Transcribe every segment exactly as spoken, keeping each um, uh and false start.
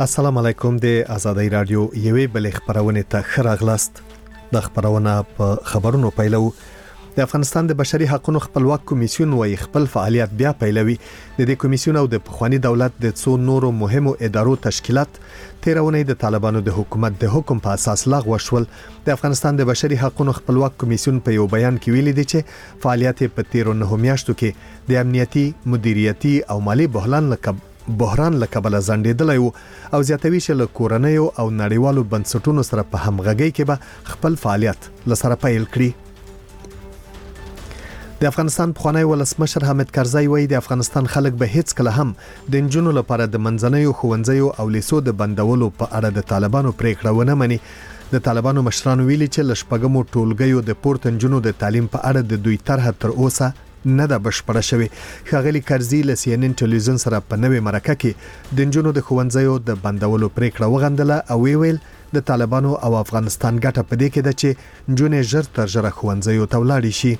السلام علیکم. د آزادۍ رادیو یوې بلې خبرونه ته ښه راغلاست. د خبرونه په خبرونو پیلو. د افغانستان د بشري حقوقو خپلواک کمیسیون وايي خپل فعالیت بیا پیلوي. د دې کمیسیون او د پخوانی دولت د څو نورو مهمو ادارو تشکیلات تیرونه د طالبانو د حکومت د حکم په اساس لغوه شول. د افغانستان د بشري حقوقو خپلواک کمیسیون په یو بیان کې ویلي دی چې فعالیت په تیرو نه میاشتو کې د امنیتي، مدیریتي او مالی بحران لکه بحران لکبل زندیدلی او زیاتوي چې له کورنیو او نړیوالو بنسټونو سره په همغږۍ کې به خپل فعالیت لسره پیل کړي. د افغانستان پخوانی ولسمشر حامد کرزی وایي د افغانستان خلک به هیڅ کله هم د انجونو لپاره د منځنیو ښوونځیو او لیسو د بندولو په اړه د طالبانو پریکړه ونه مني. د طالبانو مشرانو ویلي چې لشپګمو ټولګیو د پورته انجونو د تعلیم په اړه د دوی طرحه تر اوسه نه د بشپړه شوی. ښاغلي کرزی له سی ان ان ټلویزیون سره په نوې مرکه کې د انجونو د ښوونځیو د بندولو پریکړه وغندله او ویل د طالبانو او افغانستان ګټه په دې کې ده چې انجونې ژر تر ژره ښوونځیو ته ولاړې شي.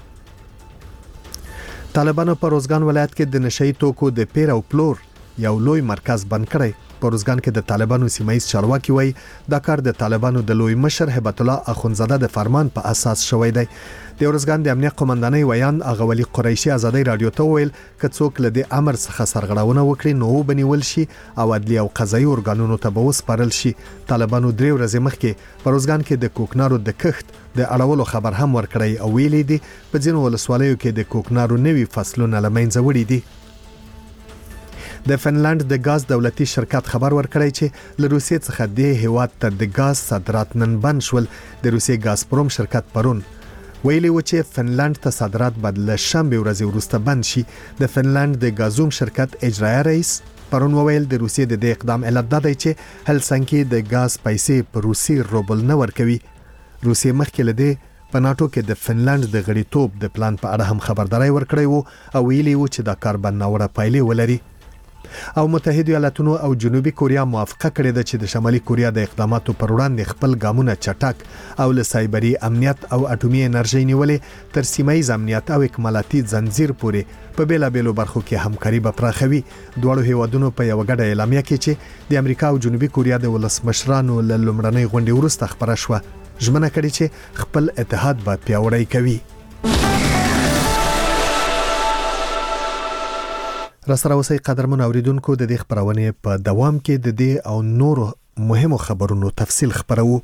طالبانو په روزګان ولایت کې د نشئی توکو د پیر او پلور یو لوی مرکز بند کړی. په روزګان کې د طالبانو سیمایي چارواکي وایي دا کار د طالبانو د لوی مشر هبت الله اخونزاده د فرمان په اساس شوی دی. د روزګان د امنیت قومندانۍ ویان اغولی قریشي آزادۍ رادیو ته ویل ک څوک له د امر څخه سرغړونه وکړي نو بنول شي او عدلي او قضایي ارګانونو ته به وسپارل شي. طالبانو درې ورځې مخکې په روزګان کې د کوکنارو د کښت د اړولو خبر هم ورکړی او ویلي دي په ځینو ولسوالیو کې د کوکنارو نوي فصلونه لمنځه وړي دي. د فنلند د غاز دولتي شرکت خبر ورکړی چې له روسیې څخه د هیواد ته د غاز صادرات نن بند شول. د روسیې غازپروم شرکت پرون ویلي و چې فنلند ته صادرات بدل شنبه ورځ وروسته بند شي. د فنلند د غازوم شرکت اجرایي رئیس پرون ویل د روسیې د دې اقدام علت دا دی چې هلسنکي د غاز پیسې په روسي روبل نه ورکوي. روسیې مخکې له دې په ناتو کې د فنلند د غړیتوب د پلان په اړه هم خبرداري ورکړی وو او ویلي و چې دا کار به ناوړه پایلې ولري. او متحده ایالاتونو او جنوبي کوریا موافقه کړې ده چې د شمالي کوریا د اقداماتو پر وړاندې خپل ګامونه چټک او له سایبري امنیت او اټومي انرژي نیولې تر سیمایي امنیت او اکمالاتي زنجیر پورې په بیلابېلو برخو کې همکاري به پراخوي. دواړو هیوادونو په یو غډه اعلامیه کې چې د امریکا او جنوبي کوریا د ولسمشرانو له لومړنۍ غونډې وروسته خبره شوه ژمنه کړې چې خپل اتحاد به پیاوړی کوي. راسره اوسئ قدرمن اوریدونکو. د دې خبرونه په دوام کې د دې او نورو مهمو خبرونو تفصیل خبرو.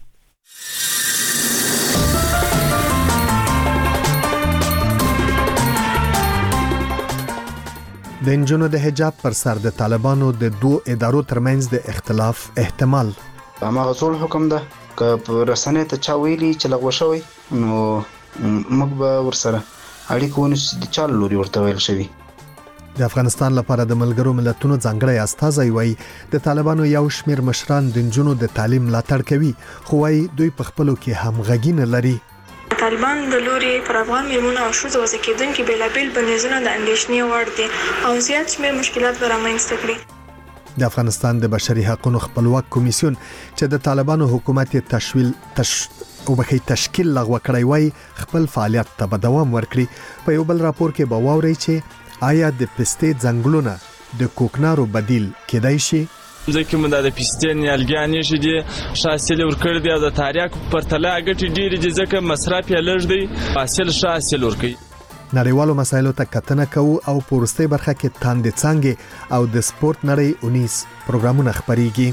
د انجونو د حجاب پر سر د طالبانو د دوه ادارو ترمنځ د اختلاف احتمال. هغه ټول حکم ده که رسنۍ ته چا ویلي چې لغوه شوی نو موږ به ورسره اړیکه ونیسو د چا لوري ورته ویل شوی. د افغانستان لپاره د ملګرو ملتونو ځانګړی استازی وایي د طالبانو یو شمیر مشران د انجونو د تعلیم ملاتړ کوي خو وايي دوی په خپلو کې همغږي نه لري. طالبان د لوري پر افغان میرمنو او ښځو وضع کېدونکي بیلابېل بندیزونه د اندېښنې وړ دي او زیات شمیر مشکلات به رامنځته کړي. د افغانستان د بشري حقوقو خپلواک کمیسیون چې د طالبانو حکومت تشویل تش او بخې تشکیل لغوه کړی وای خپل فعالیت ته به دوام ورکړي. په یو بل راپور کې به واوري چې آیا د پستې ځنګلونه د کوکنارو بدیل کېدای شي؟ ځکه موږ د پستې نیالګیانې چې دي حاصل ورکړ دی او د تاریاکو پرتله ګټې ډېرې دي ځکه مصرف یې لږ دی حاصل ښه حاصل ورکوي. نړیوالو مسایلو ته کتنه کوو او په وروستۍ برخه کې تاندې څانګې او د سپورت نړۍ اونیس پروګرامونه خپریږي.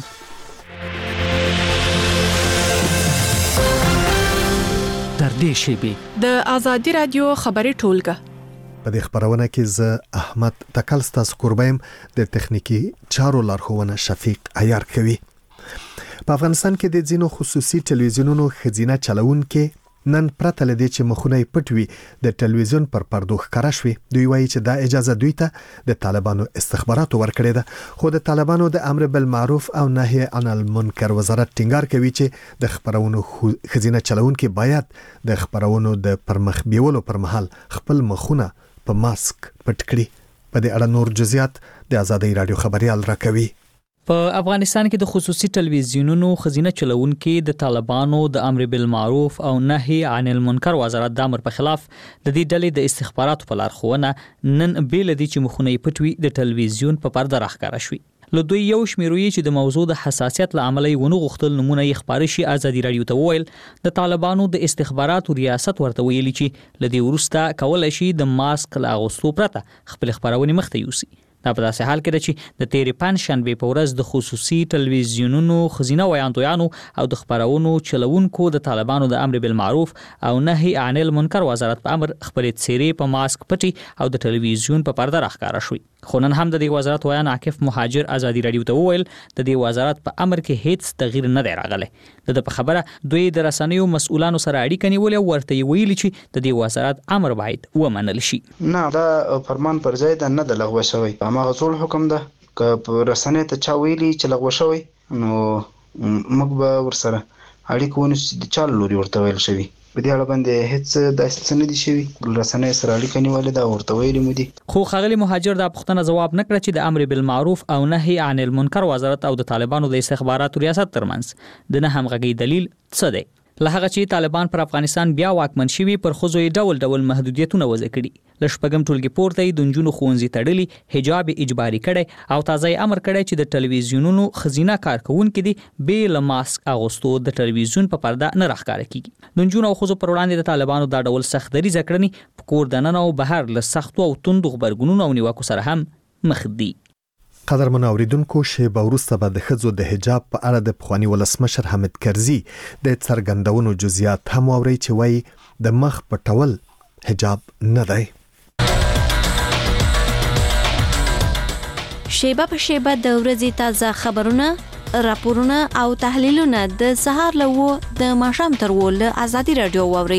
تر دې شیبې د آزادۍ رادیو خبري ټولګه په دې خبرونه کې زه احمد تکل ستاسو قربایم د تخنیکی چارو لارښوونه شفیق عیار کوي. په افغانستان کې د ځینو خصوصي ټلویزیونونو خزینه چلونکو نن پرته لدی چې مخونه پټوي د ټلویزیون پر پردو ښکارا شوي. دوی وایي چې دا اجازه دوی ته د طالبانو استخباراتو ورکړې ده خو د طالبانو د امر بالمعروف او نهي عن المنکر وزارت ټینګار کوي چې د خبرونو خزینه چلونکو باید د خبرونو د پرمخ بیولو پر مهال خپل مخونه په ماسک پټ کړي. په دې اړه نور جزئیات د آزادۍ رادیو خبريال راکوي. په افغانستان کې د خصوصي ټلویزیونونو خزینه چلونکو د طالبانو د امر بالمعروف او نهي عن المنکر وزارت د امر په خلاف د دې ډلې د استخباراتو په لارښوونه نن بیل دي چې مخونه پټوي د ټلویزیون په پرده راښکاره شوي. له دوی یو شمیروي چې د موضوع د حساسیت له امله ونه غوښتل نمونه یې خبري شي ازادي رادیو ته وویل د طالبانو د استخباراتو ریاست ورته ویلي چې لدی ورسته کولای شي د ماسک لا اغوستو پرته خپل خبرونه مخته یوسي. دا په داسې حال کې ده چې د تیرې پنجشنبې په ورځ د خصوصي تلویزیونونو ښځینه ویاندویانو او د خپرونو چلوونکو د طالبانو د امر بالمعروف او نهي عن المنکر وزارت په امر خپلې څیرې په ماسک پټي او د تلویزیون په پرده راښکاره شوې. خو نن هم د دې وزارت ویان عاکف مهاجر ازادي رادیو ته وویل د دې وزارت په امر کې هیڅ تغییر نه دی راغلی. د په خبره دوی د رسنیو مسؤلانو سره اړیکه نیولې او ورته ویلي چې د دې وزارت امر باید ومنل شي. نه دا فرمان پر ځای ده نه د لغوه شوی. هغه ټول حکم ده که رسنۍ ته چا ویلي چې لغوه شوی نو موږ به ورسره اړیکه ونیسو چې د چا له لوري ورته ویل شوي. په دې اړه باندې هیڅ داسې څه نه دي شوي. رسنۍ سره اړیکه نیولې ده ورته ویلي مو دي. خو ښاغلي مهاجر دا پوښتنه ځواب نه کړه چې د امر بالمعروف او نهي عن المنکر وزارت او د طالبانو د استخباراتو ریاست ترمنځ د نه همغږي دلیل څه دی. له هغه چې طالبان پر افغانستان بیا واکمن شوي پر ښځو یې ډول ډول محدودیتونه وضع کړي. له شپږم ټولګي پورته یې د نجونو ښوونځي تړلي، حجاب اجباري کړی او تازه یې امر کړی چې د ټلویزیونونو ښځینه کارکوونکي دي بې له ماسک اغوستو د ټلویزیون په پرده نه راښکاره کیږي. د نجونو او ښځو پر وړاندې د طالبانو دا ډول سخت دریځه کړنې په کور دننه او بهر له سختو او توندو غبرګونونو او نیوکو سره هم مخ دي. قدرمن اوریدونکو شیبه وروسته به د ښځو د حجاب په اړه د پخواني ولسمشر حامد کرزي د څرګندونو جزئیات هم اوري چې وایي د مخ پټول حجاب نه دی. شیبه په شیبه د ورځې تازه خبرونه، راپورونه او تحلیلونه د سهار له و د ماښام تر و له ازادي رادیو واوري.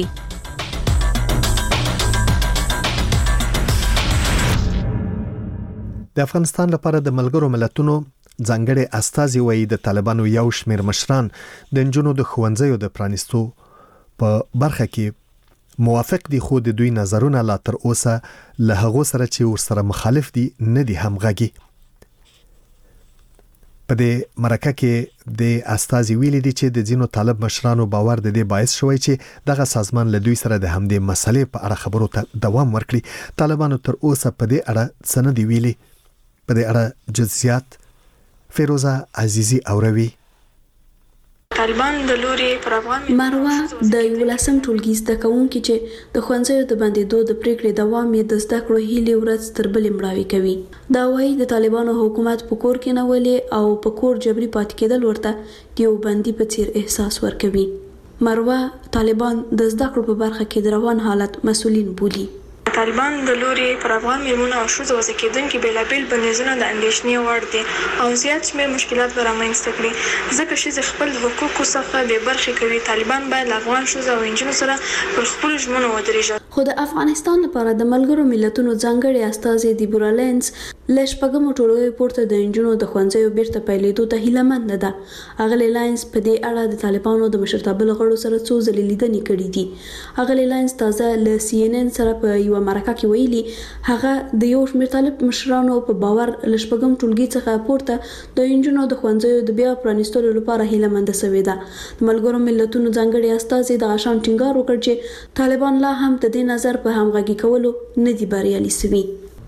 د افغانستان لپاره د ملګرو ملتونو ځانګړي استازي وایي د طالبانو یو شمېر مشران د نجونو د ښوونځیو د پرانیستو په برخه کې موافق دي، خو د دوی نظرونه لا تر اوسه له هغو سره چې ورسره مخالف دي نه دي همغږي. په دې مرکه کې د استازي ویلي دي چې د ځینو طالب مشرانو باور د دې باعث شوی چې دغه سازمان له دوی سره د همدې مسلې په اړه خبرو ته دوام ورکړي. طالبانو تر اوسه په دې اړه څه نه دي ویلي. په دې اړه جزئیات فیروزه عزیزی اوروي. طالبان د لوري پر افغان مروه د یولسم ټولګي زده کوونکي چې د ښوونځیو د بندېدو د پریکړې دوام یې د زده کړو هیلې ورځ تر بلې مړاوې کوي. دا وایي د طالبانو حکومت په کور کې نولې او په کور جبري پاتې کېدل ورته د یو بندي په څیر احساس ورکوي. مروه طالبان د زده کړو په برخه کې د روان حالت مسؤلین بولي. طالبان د لوري پر افغان میرمنو او ښځو وضع کېدونکي بېلابېل بندیزونه د اندېښنې وړ دي او زیات شمېر مشکلات به رامنځته کړي، ځکه ښځې خپل حقوقو څخه بې برخې کوي. طالبان باید له افغان ښځو او نجونو سره پر خپلو ژمنو ودرېږي. خو د افغانستان لپاره د ملګرو ملتونو ځانګړي استازي دیبورا لینز له شپږمو ټولګیو پورته د نجونو د ښوونځیو بیرته پیلېدو ته هیله مند ده. اغلې لاینز په دې اړه د طالبانو د مشرتابه له غړو سره څو ځلې لیدنې کړې دي. اغلې لاینز تازه له سی ان ان سره په یو مرکه کې ویلي هغه د یو شمېر طالب مشرانو په باور له شپږم ټولګي څخه پورته د نجونو د ښوونځیو د بیا پرانیستلو لپاره هیله مند شوې ده. د ملګرو ملتونو ځانګړي استازي د غشان ټینګار وکړ چې طالبان لا هم د دې نظر په همغږي کولو نه دي بریالي شوي.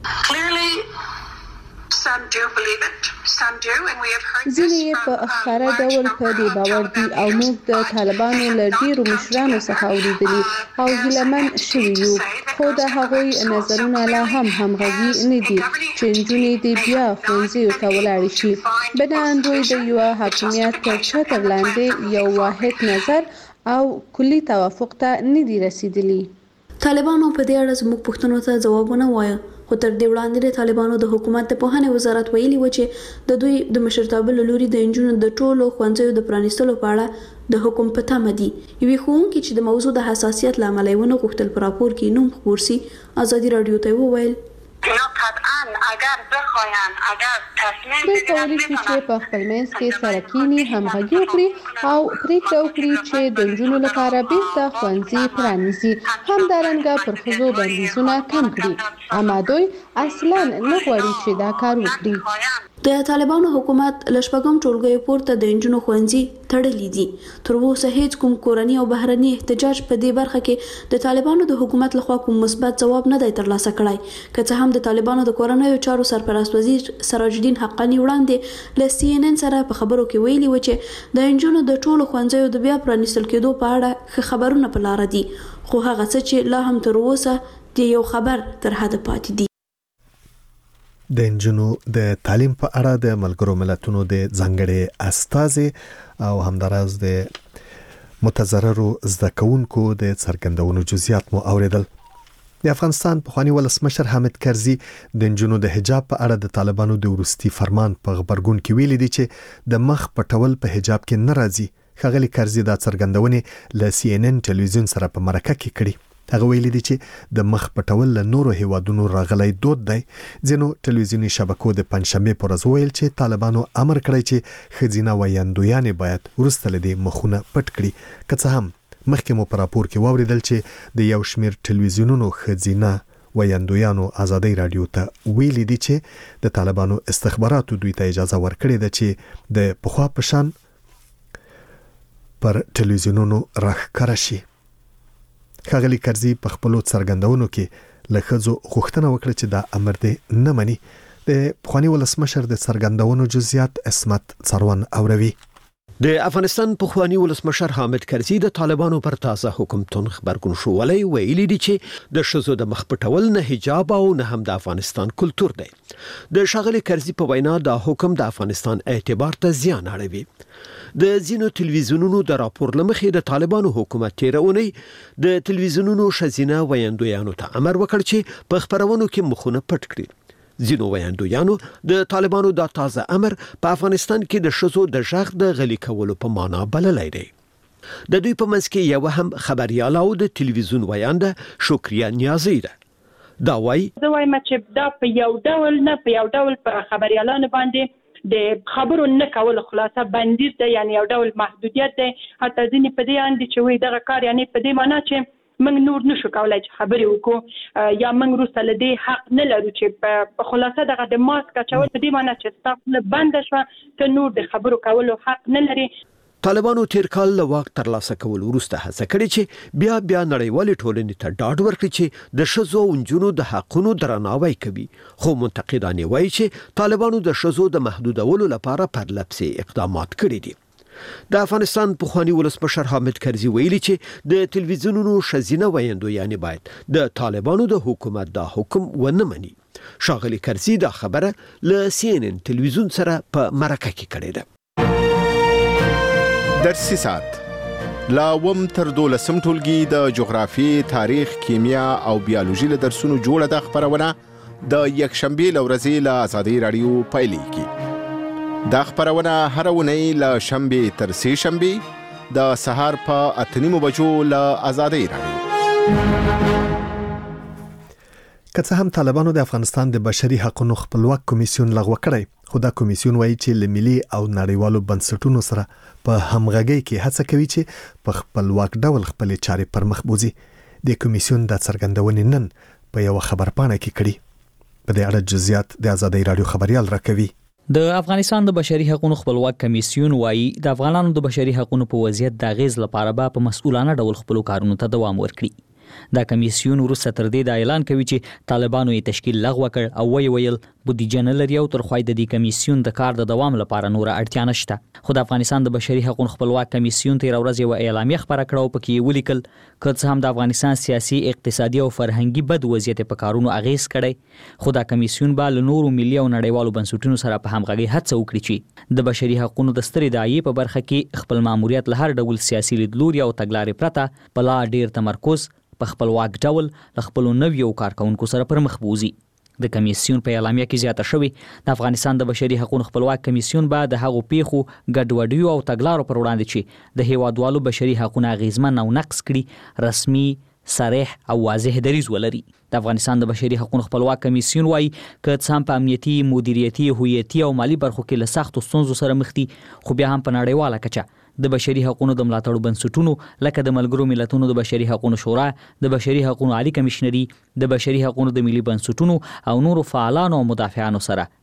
ځینې په ښکاره ډول په دې باور دي او موږ د طالبانو له ډیرو مشرانو څخه اوریدلي او هیلهمن شوي یو، خو د هغوی نظرونه لا هم همغږي نه دي چې نجونې دې بیا ښوونځیو ته ولاړې شي. بنان دوی د یوه حاکمیت تر چتر لاندې یو واحد نظر او کلي توافق ته نه دي رسیدلي. طالبانو په دې اړه زموږ پوښتنو ته ځوابونه وایه، خو تر دې وړاندې د طالبانو د حکومت د پوهنې وزارت ویلي و چې د دوی د مشرتابه له لوري د نجونو د ټولو ښوونځیو د پرانیستلو په اړه د حکم په تمه دي. یوې ښوونکي چې د موضوع د حساسیت له امله یې ونه غوښتل په راپور کې نوم خپور سي، ازادي راډیو ته وویل دوی کولی شي چې په خپل منځ کې سره کینی همغږي وکړي او پریکړه وکړي چې د نجونو لپاره بیرته ښوونځي پرانیزي، همدارنګه پر ښځو بندیزونه کم کړي، اما دوی اصلا نه غواړي چې دا کار وکړي. د طالبانو حکومت لشپګم ټولګي پورته د انجونو ښوونځي تړلې دي. تر اوسه هیڅ کوم کورنی او بهرني احتجاج په دې برخه کې د طالبانو د حکومت لخوا کوم مثبت ځواب نه دی ترلاسه کړی. که څه هم د طالبانو د کورنیو چارو سرپرست وزیر سراج الدین حقانی وړاندې له سی ان ان سره په خبرو کې ویلي و چې د انجونو د ټولو ښوونځیو د بیا پرانیستل کېدو په اړه ښه خبرونه په لاره دي، خو هغه څه چې لا هم تر اوسه د یو خبر تر حده پاتې دي. د انجونو د تعلیم په اړه د ملګرو ملتونو د ځانګړي استازي او همداراز د متضررو زده کوونکو د څرګندونو جزئیات مو اوریدل. د افغانستان پخوانی ولسمشر حامد کرزي د انجونو د حجاب په اړه د طالبانو د ورستي فرمان په خبرګون کې ویلي دي چې د مخ پټول په حجاب کې ناراضي. ښاغلي کرزي دا څرګندونې له سی ان ان ټلویزیون سره په مرکه کې کړي. هغه ویلي دي چې د مخ پټول له نورو هیوادونو راغلی دود دی. ځینو ټلویزیوني شبکو د پنځشنبه پر ورځ ویل چې طالبانو امر کړی چې ښځینه ویاندویانې باید وروسته له دې مخونه پټ کړي. که څه هم مخکې مو په راپور کې واوریدل چې د یو شمېر ټلویزیونونو ښځینه ویاندویانو ازادي رادیو ته ویلي دي چې د طالبانو استخباراتو دوی ته اجازه ورکړې ده چې د پخوا په شان پر ټلویزیونونو راښکاره شي. ښاغلي کرزي په خپلو څرګندونو کې له ښځو غوښتنه وکړه چې دا امر دې نه مني. د پخواني ولسمشر د څرګندونو جزئیات عصمت څروان اوروي. د افغانستان پخوانی ولسمشر حامد کرزي د طالبانو پر تازه حکومتون خبرګون شولی ویلي دي چې د ښځو د مخ پټول نه حجاب او نه هم د افغانستان کلتور دی. د ښاغلي کرزي په وینا دا حکم د افغانستان اعتبار ته زیان اړوي. د ځینو ټلویزیونونو د راپور لمخې د طالبانو حکومت تیرونی د ټلویزیونونو ښځینه ویاندویانو ته امر وکړ چې په خبرونو کې مخونه پټ کړي. ځینو ویاندویانو د طالبانو دا تازه امر په افغانستان کې د ښځو د غږ د غلي کولو په معنا بللی دی. د دوی په منځ کې یو هم خبرياله او د ټلویزیون ویانده شکریا نیازی ده. دا وایي زه وایم چې دا په یو ډول نه په یو ډول په خبريالانو باندې د خبرو نه کول خلاصه بندیز ده، یعنی یو ډول محدودیت ده. حتی ځینې په دې اند چې وي دغه کار یعنی په دې معنا چې موږ نور نشو کولای چې خبرې وکړو یا موږ وروسته له دې حق نه لرو چې په خلاصه دغه د ماسک اچول په دې معنا چې ستاسو بنده شوه ته نور د خبرو کولو حق نه لري. طالبانو تیر کال له واک ترلاسه کول وروسته هڅه کړې چې بیا بیا نړیوالې ټولنې ته ډاډ ورکړي چې د ښځو او نجونو د حقونو درناوی کوي. خو منتقدان وایي چې طالبانو د ښځو د محدودولو لپاره پرلپسې اقدامات کړي دي. د افغانستان پخوانی ولسمشر حامد کرزي ویلي چې د ټلویزیونونو ښځینه ویاندویانې باید د طالبانو د حکومت دا حکم ونه مني. ښاغلي کرزي دا خبره له سی ان ان ټلویزیون سره په مرکه کې کړې ده. درسي سات لا وم تر دولسم ټولګي د جغرافي، تاریخ، کیمیا او بیولوژي له درسونو جوړه د خبرونه د یکشنبه لورځي له آزادي رادیو پایلیږي. دا خبرونه هر ونی له شنبه تر سه شنبه د سهار په اتنیمو بجو له آزادي رادیو. که څه هم طالبانو د افغانستان د بشري حقوقو خپلواک کمیسیون لغوه کړی، خو دا کمیسیون وایي چې له ملي او نړیوالو بنسټونو سره په همغږۍ کې هڅه کوي چې په خپلواک ډول خپل چارې پر مخ بوزي. د کمیسیون د څرګندونې نن په یو خبرپاڼه کې کړي. په دې اړه جزئیات د آزادۍ رادیو خبريال راکوي. د افغانستان د بشري حقوقو خپلواک کمیسیون وایي د افغانانو د بشري حقوقو په وضعیت د غیز لپاره به په مسؤلانه ډول خپل کارونو ته دوام ورکړي. دا کمیسیون وروسته تر دې د اعلان کوي چې طالبانو یې تشکیل لغوه کړ او وی ویل بودیجه نه لري او تر خوای د دې کمیسیون د کار د دوام لپاره نور اړتیا نشته. خو د افغانستان د بشري حقوقو خپلواک کمیسیون تیر ورځ یو اعلامیه خبره کړه او پکې ولیکل که څه هم د افغانستان سیاسي، اقتصادي او فرهنګي بد وضعیت په کارونو اغیز کړي، خو دا کمیسیون به له نورو ملي او نړیوالو بنسټونو سره په همغږي هڅه وکړي چې د بشري حقوقو د سترې داعیې په برخه کې خپل ماموریت له هر ډول سیاسي لیدلوري او تګلارې پرته په لا ډیر تمرکز په خپلواک ډول له خپلو نویو کارکونکو سره پر مخ بوزي. د کمیسیون په اعلامیه کې زیاته شوې د افغانستان د بشري حقوقو خپلواک کمیسیون به د هغو پیښو ګډوډیو او تګلارو پر وړاندې چې د هیوادوالو بشري حقوقو اغیزمن او نقض کړي رسمي، صریح او واضح دریځ ولري. د افغانستان د بشري حقوقو خپلواک کمیسیون وایي که څه هم په امنیتي، مدیریتي، هویتي او مالی برخو کې له سختو ستونزو سره مخ دي، خو بیا هم په نړیواله کچه د بشري حقوقو د ملاتړ بنسټونو لکه د ملګرو ملتونو د بشري حقوقو شورا، د بشري حقوقو عالی کمشنري، د بشري حقوقو د ملي بنسټونو او نورو فعالانو او مدافعانو سره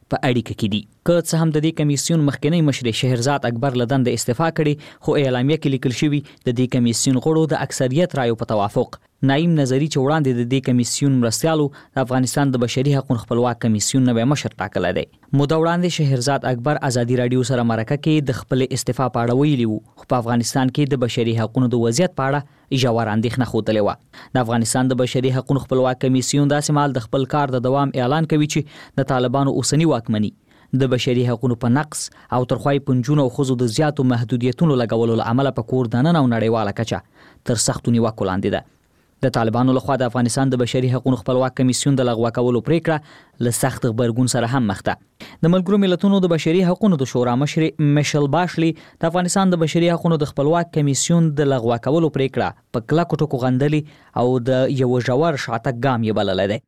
په اړیکه کې دي. که څه هم د دې کمیسیون مخکنی مشر شهرزاد اکبر له دندې استعفا کړي، خو اعلامیه کې لیکل شوی د دې کمیسیون غړو د اکثریت رایو په توافق نعیم نظری چې وړاندې د دې کمیسیون مرستیالو د افغانستان د بشري حقوقو خپلواک کمیسیون نوی مشر ټاکلی دی. موده وړاندې شهرزاد اکبر ازادي رادیو سره مرکه کې د خپل استعفا په اړه ویلي وو، خو په افغانستان کې د بشري حقوقو د وضعیت په اړه ژور اندېښنه ښودلې وه. د افغانستان د بشري حقوقو خپلواک کمیسیون داسې مهال د خپل کار د دوام اعلان کوي چې د طالبانو اوسنی واکمني د بشري حقوقو په نقص او ترخوای پنجونو او خزو د زیاتو محدودیتونو لګولو له امله په کور دننه او نړیواله کچه تر سختو نیوکو لاندې ده. د طالبانو لخوا د افغانستان د بشري حقوقو خپلواک کمیسیون د لغوه کولو پریکړه له سخت غبرګون سره هم مخ ده. د ملګرو ملتونو د بشري حقوقو د شورا مشر میشل باشلی د افغانستان د بشري حقوقو د خپلواک کمیسیون د لغوه کولو پریکړه په کلکو ټکو غندلي او د یو ژور شاتګ ګام یې بللی دی.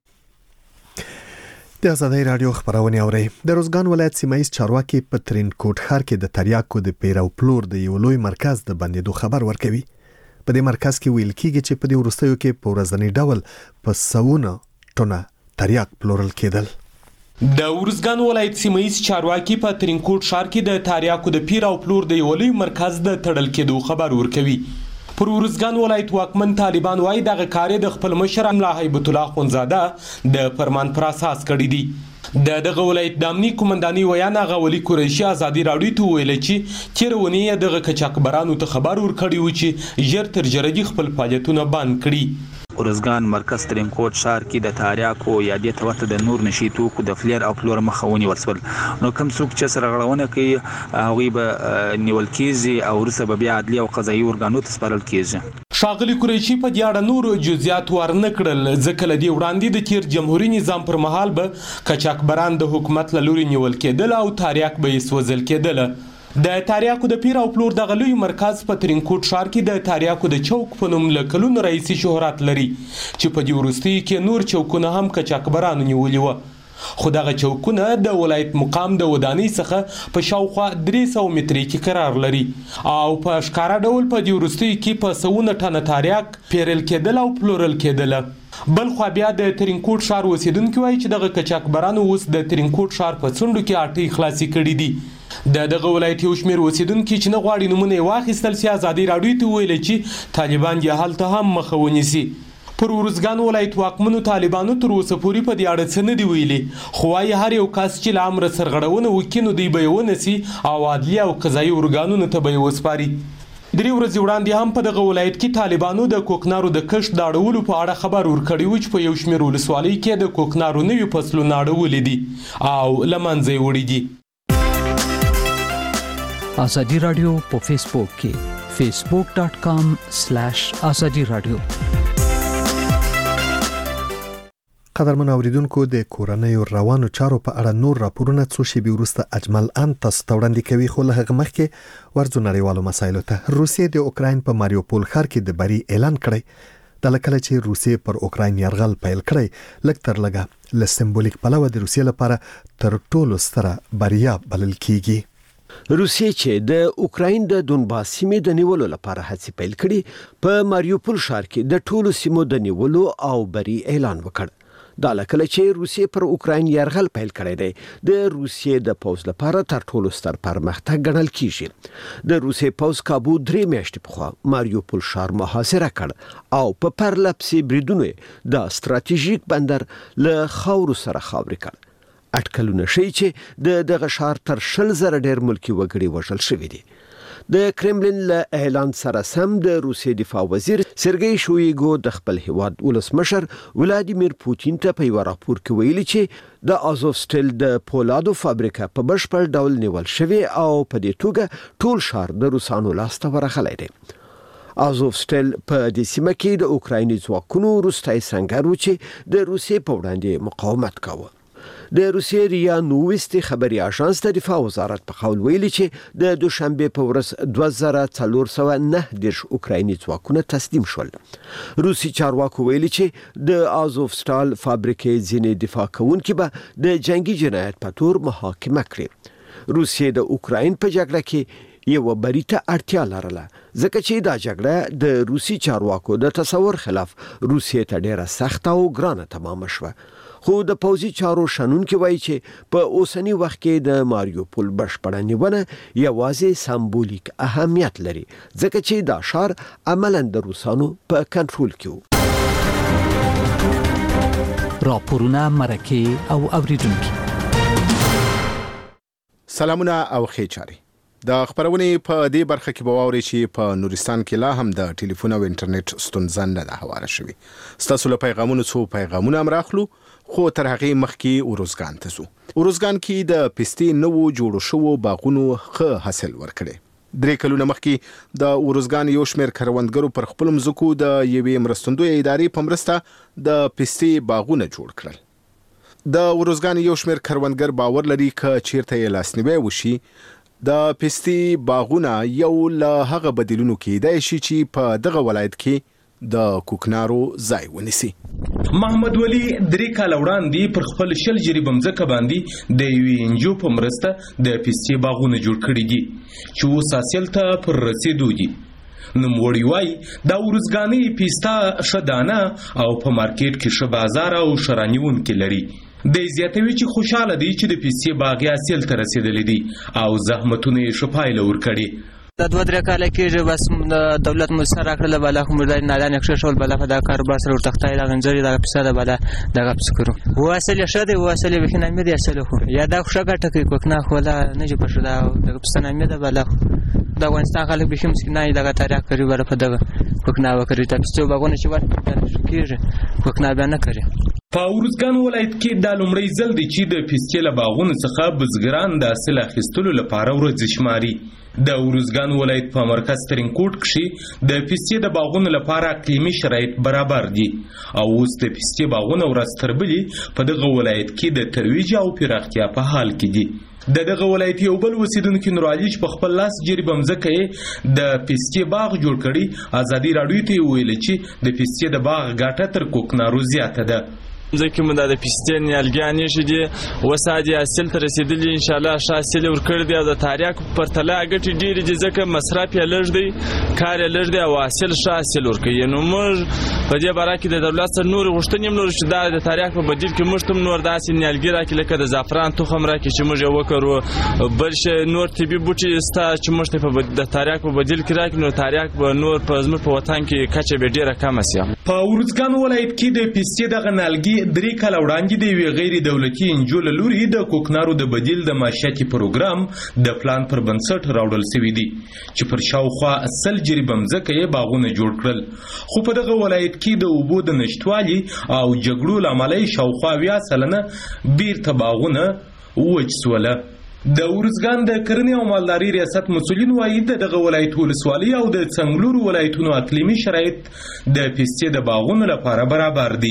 د آزادۍ رادیو خبرونه اوري. د روزګان ولایت سیمایي چارواکي په ترینکوټ ښار کې د تریاکو د پیرو پلور د یو لوی مرکز د بندیدو خبر ورکوي. په دې مرکز کې ویل کېږي چې په دې وروستیو کې په ورځنی ډول په سوونه ټونه تریاک پلورل کېدل. د ورزګان ولایت سیمایي چارواکي په ترینکوټ ښار کې د تریاکو د پیر او پلور د یو لوی مرکز د تړل کېدو خبر ورکوي. پر ورزګان ولایت واکمن طالبان وايي دغه کار د خپل مشر ملا هیبت الله خونزاده د فرمان پر اساس کړی دی. د دغه ولایت د امني قومنداني ویانا غولي قریشي ازادي راډیو ته ویل چې چیرونی دغه کچاکبرانو ته خبر ورکړی و چې ژر تر ژره خپل فعالیتونه بند کړي. ورزګان مرکز ترینکوټ ښار کې د تریاکو یا د توته د نور نشي توکو د فلیر او پلور مخاوني ورسول. نو کوم څوک چې سرغړونه کوي هغه به نیول کیږي او ورسره بیا عدلي او قضایي ورګانو ته سپارل کیږي. شاغلی قریشي په دې اړه نور جزئیات ورنه کړل، ځکه لدی وړاندې د تیر جمهوریت نظام پر مهال به کچاکبران د حکومت لوري نیول کېدل او تریاک به سوځل کېدل. د تریاکو د پیر او پلور د غلوی مرکز په ترینکوټ ښار کې د تریاکو د چوک په نوم له کلونو رئیسي شهرت لري چې په دې وروستي کې نور چوکونه هم کچاکبرانو نیولي وو. خو دغه چوکونه د ولایت مقام د ودانۍ څخه په شاوخوا درې سوه متري کې قرار لري او په ښکاره ډول په دې وروستي کې په سوونه ټنه تریاک پیرل کېدل او پلورل کېدل. بل خو بیا د ترینکوټ ښار اوسیدونکي وایي چې دغه کچاکبرانو اوس د ترینکوټ ښار په څنډو کې اټۍ خلاصي کړي دي. د دغه ولایت یو شمېر اوسیدونکي چې نه غواړي نومونه یې واخیستل سي ازادي راډیو ته ویل چې طالبان یې هلته هم مخه ونیسي. پر ورزګان ولایت واکمنو طالبانو تر اوسه پورې په دې اړه څه نه دي ویلي، خو وايي هر یو کس چې له امره سرغړونه وکړي نو دوی به یې ونیسي او عدلي او قضایي ارګانونو ته به یې وسپاري. درې ورځې وړاندې هم په دغه ولایت کې طالبانو د کوکنارو د کښت د اړولو په اړه خبر ورکړی و چې په یو شمېر ولسوالۍ کې د کوکنارو نوي فصلونه اړولي دي او له منځه یې وړي دي. آزادی رادیو په فیسبوک کې فیسبوک ډاټ کام سلیش آزادی رادیو. قدرمن اوریدونکو د کورنۍ روانو چارو په اړه نور راپورونه څو شېبې وروسته اجمل ان تاسو ته وړاندې کوي، خو له هغه مخکې ورځو نړیوالو مسایلو ته. روسیې د اوکراین په ماریوپول ښار کې د بری اعلان کړی. د لکه چې روسیې پر اوکراین یرغل پیل کړی لږ تر لږه له سمبولیک پلوه د روسیې لپاره تر ټولو ستره بریا بلل کیږي. روسیې چې د اوکراین د دونباس سیمې د نیولو لپاره هڅې پیل کړي، په ماریوپول ښار کې د ټولو سیمو د نیولو او بری اعلان وکړ. دا لکه چې روسیې پر اوکراین یرغل پیل کړی دی د روسیې د پوز لپاره تر ټولو ستر پرمختګ ګڼل کیږي. د روسیې پوز کابو درې میاشتې پخوا ماریوپول ښار محاصره کړ او په پرله پسې بریدونو د ستراتیژیک بندر له خاورو سره خاورې کړ. اټکلونه ښیي چې د دغه ښار تر شل زره ډېر ملکي وګړي وژل شوي دي. د کرملین له اعلان سره سم د روسیې دفاع وزیر سرګی شویګو د خپل هیواد ولسمشر ولادیمیر پوتین ته په یو راپور کې ویلي چې د آزوفستل د پولادو فابریکه په بشپړ ډول نیول شوی او په دې توګه ټول ښار د روسانو لاسته ورغلی دی. آزوفستل په دې سیمه کې د اوکرایني ځواکونو وروستی سنګر و چې د روسیې په وړاندې مقاومت کاوه. د روسیې ریا نووستي خبري اژانس د دفاع وزارت په قول ویلي چې د دوشنبه په ورځ دوه زره څلور سوه نهه دېرش اوکرایني ځواکونه تسلیم شول. روسي چارواکو ویلي چې د آزوفستال فابریکې ځینې دفاع کوونکي به د جنگي جنایت په تور محاکمه کړي. روسیې د اوکراین په جګړه کې یو بری ته اړتیا لرله، ځکه چې دا جګړه د روسي چارواکو د تصور خلاف روسیې ته ډیره سخته او ګرانه تمام شوه. خو د پوځي چارو شنونکي وایي چې په اوسنی وخت کې د ماریوپول بشپړه نیونه یوازې سمبولیک اهمیت لري ځکه چې دا ښار عملاً د روسانو په کنټرول کې و. راپورونه مرکه او اوریدونکي سلامونه او خیچاري د خبرونې په دې برخه کې به واوري چې په نورستان کې لا هم د ټلیفون او انټرنیټ ستونزه نه ده هواره شوې. ستاسو له پیغامونو څو پیغامونه هم راخلو خو تر هغې مخکې اروزګان ته ځو. اروزګان کې د پستې نوو جوړو شوو باغونو ښه حاصل ورکړي. درې کلونه مخکې د اروزګان یو شمېر کروندګرو پر خپل مځکو د یوې مرستندویه ادارې په مرسته د پستې باغونه جوړ کړل. د اروزګان یو شمېر کروندګر باور لري چې چیرته یې لاسنیوی وشي د پستې باغونه یو له هغه بدیلونو کېدای شي چې په دغه ولایت کې د کوکنارو ځای ونیسي. محمد ولی درې کال وړاندې پر خپل شل جریب مځکه باندې د یوې انجو په مرسته د پستې باغونه جوړ کړي دي چې اوس حاصل ته پر رسېدو دي. نوموړي وایي دا اروزګانۍ پسته ښه دانه او په مارکیټ کې ښه بازار او ښه رانیونکي لري. د زیاتوي چې خوشاله دي چې د پستې باغ حاصل ته رسېدلی دي او زحمتونه یې ښه پایله ورکړي. د دوه درې کاله کېږي بس د دولت موسسه راکړله بالا خو موږ د نالان یې کښېښول بالا په دا کاروبار سره ورتختی دغه انځر دغه پسه ده بالا دغه پسه کړو. واصل یې ښه دی واصل یې بیخي نامې دی اصل خو یا دا خو ښه ګټه کوي کوکنار خو ولا نه جې په ښه دا دغه پسه نامې ده بالا خو د افغانستان خلک بیخي مسکینان دغه تریاک کوي بالا په دغه کوکنار وکړي د پستې باغونه چې ورته کېږي کوکنار بیا نه کوي. په اروزګان ولایت کې دا لومړی ځل دی چې د پستې له باغونو څخه بزګران د حاصل اخیستلو لپاره ورځي شماري. د اروزګان ولایت په مرکز ترینکوټ کې د پستې د باغونو لپاره اقلیمي شرایط برابر دي او اوس د پستې باغونه ورځ تر بلې په دغه ولایت کې د ترویج او پراختیا په حال کې دي. د دغه ولایت یو بل اوسیدونکي نورعلي چې په خپل لاس جریب مځکه یې د پستې باغ جوړ کړي ازادي راډیو ته ویل چې د پستې د باغ ګټه تر کوکنارو زیاته ده. ځکه موږ د پستې نیالګیانې چې دي اوس عادي حاصل ته رسېدلي انشاءالله ښه حاصل یې ورکړی دی او د تریاک په پرتله ګټې ډېرې دي ځکه مصرف یې لږ دی کار یې لږ دی او حاصل ښه حاصل ورکوي. نو موږ په دې باره کې د دولت سره نورې غوښتنې هم لرو چې دا د تریاک په بدیل کې موږ ته هم نور داسې نیالګي راکړي لکه د زعفران تخم راکړي چې موږ یې وکرو. بل شی نور طبي بوټي شته چې موږ ته د تریاک په بدیل کې راکړي نو تریاک به نور په زموږ په وطن کې کچه به ډېره کمه سي. په اروزګان ولایت کې د پستې دغه نیالګي درې کاله وړاندې د یوې غیر دولتي انجو له لوري د کوکنارو د بدیل د معاشیاتي پروګرام د پلان پر بنسټ راوړل شوي دي چې پر شاوخوا سل جریب مځکه یې باغونه جوړ کړل. خو په دغه ولایت کې د اوبو د نشتوالي او جګړو له امله یې شاوخوا اویا سلنه بیرته باغونه وچ سوله. د اروزګان د کرنې او مالدارۍ ریاست مسؤلین وایي د دغه ولایت ولسوالۍ او د څنګلورو ولایتونو اقلیمي شرایط د پستې د باغونو لپاره برابر دي.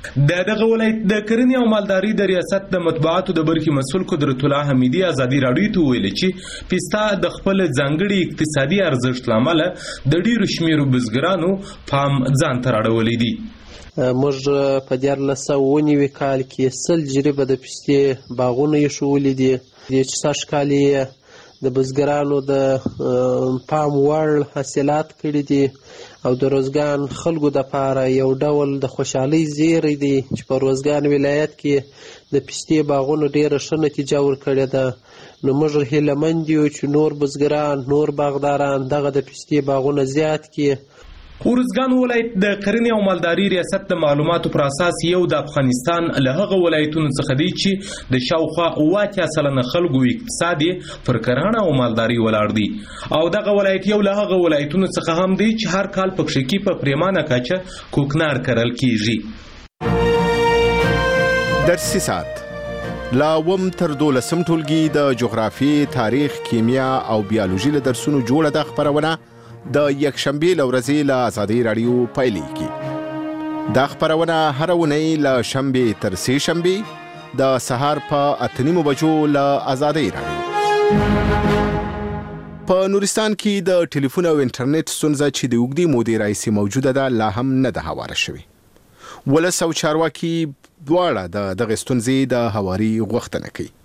د دغه ولایت د کرنې او مالدارۍ د ریاست د مطبوعاتو د برخې مسؤل قدرت الله حمیدي ازادي راډیو ته ویل چې پسته د خپل ځانګړي اقتصادي ارزښت له امله د ډیرو شمیرو بزګرانو پام ځان ته راړولی دي. موږ په دیارلس سوه اووه نوي کال کې سل جریبه د پستې باغونه ایښولي دي چې سږ کال یې د بزګرانو د پام وړ حاصلات کړي دي او د اروزګان خلکو دپاره یو ډول د خوشحالۍ زیری دی چې په اروزګان ولایت کې د پستې باغونو ډېره ښه نتیجه ورکړې ده. نو موږ هیلهمند یو چې نور بزګران نور باغداران دغه د پستې باغونه زیات کړي. اروزګان ولایت د کرنې او مالدارۍ ریاست د معلوماتو پر اساس یو د افغانستان له هغه ولایتونو څخه دی چې د شاوخوا اوه اتیا سلنه خلکو اقتصاد یې پر کرهڼه او مالدارۍ ولاړ دی او دغه ولایت یو له هغه ولایتونو څخه هم دی چې هر کال پکښې کې په پریمانه کچه کوکنار کرل کیږي. درسي ساعت لا اووم تر دولسم ټولګي د جغرافیې، تاریخ، کیمیا او بیالوژي له درسونو جوړه ده خپرونه د یکشنبې له ورځې له ازادي راډیو پیلېږي. دا خپرونه هره اونۍ له شنبې تر سې شنبې د سهار په اته نیمو بجو له ازادي راډیو. په نورستان کې د ټلیفون او انټرنیټ ستونزه چې د اوږدې مودې راهیسې موجوده ده لا هم نه ده هواره شوې. ولس او چارواکي دواړه د دغې ستونزې د هواري غوښتنه کوي.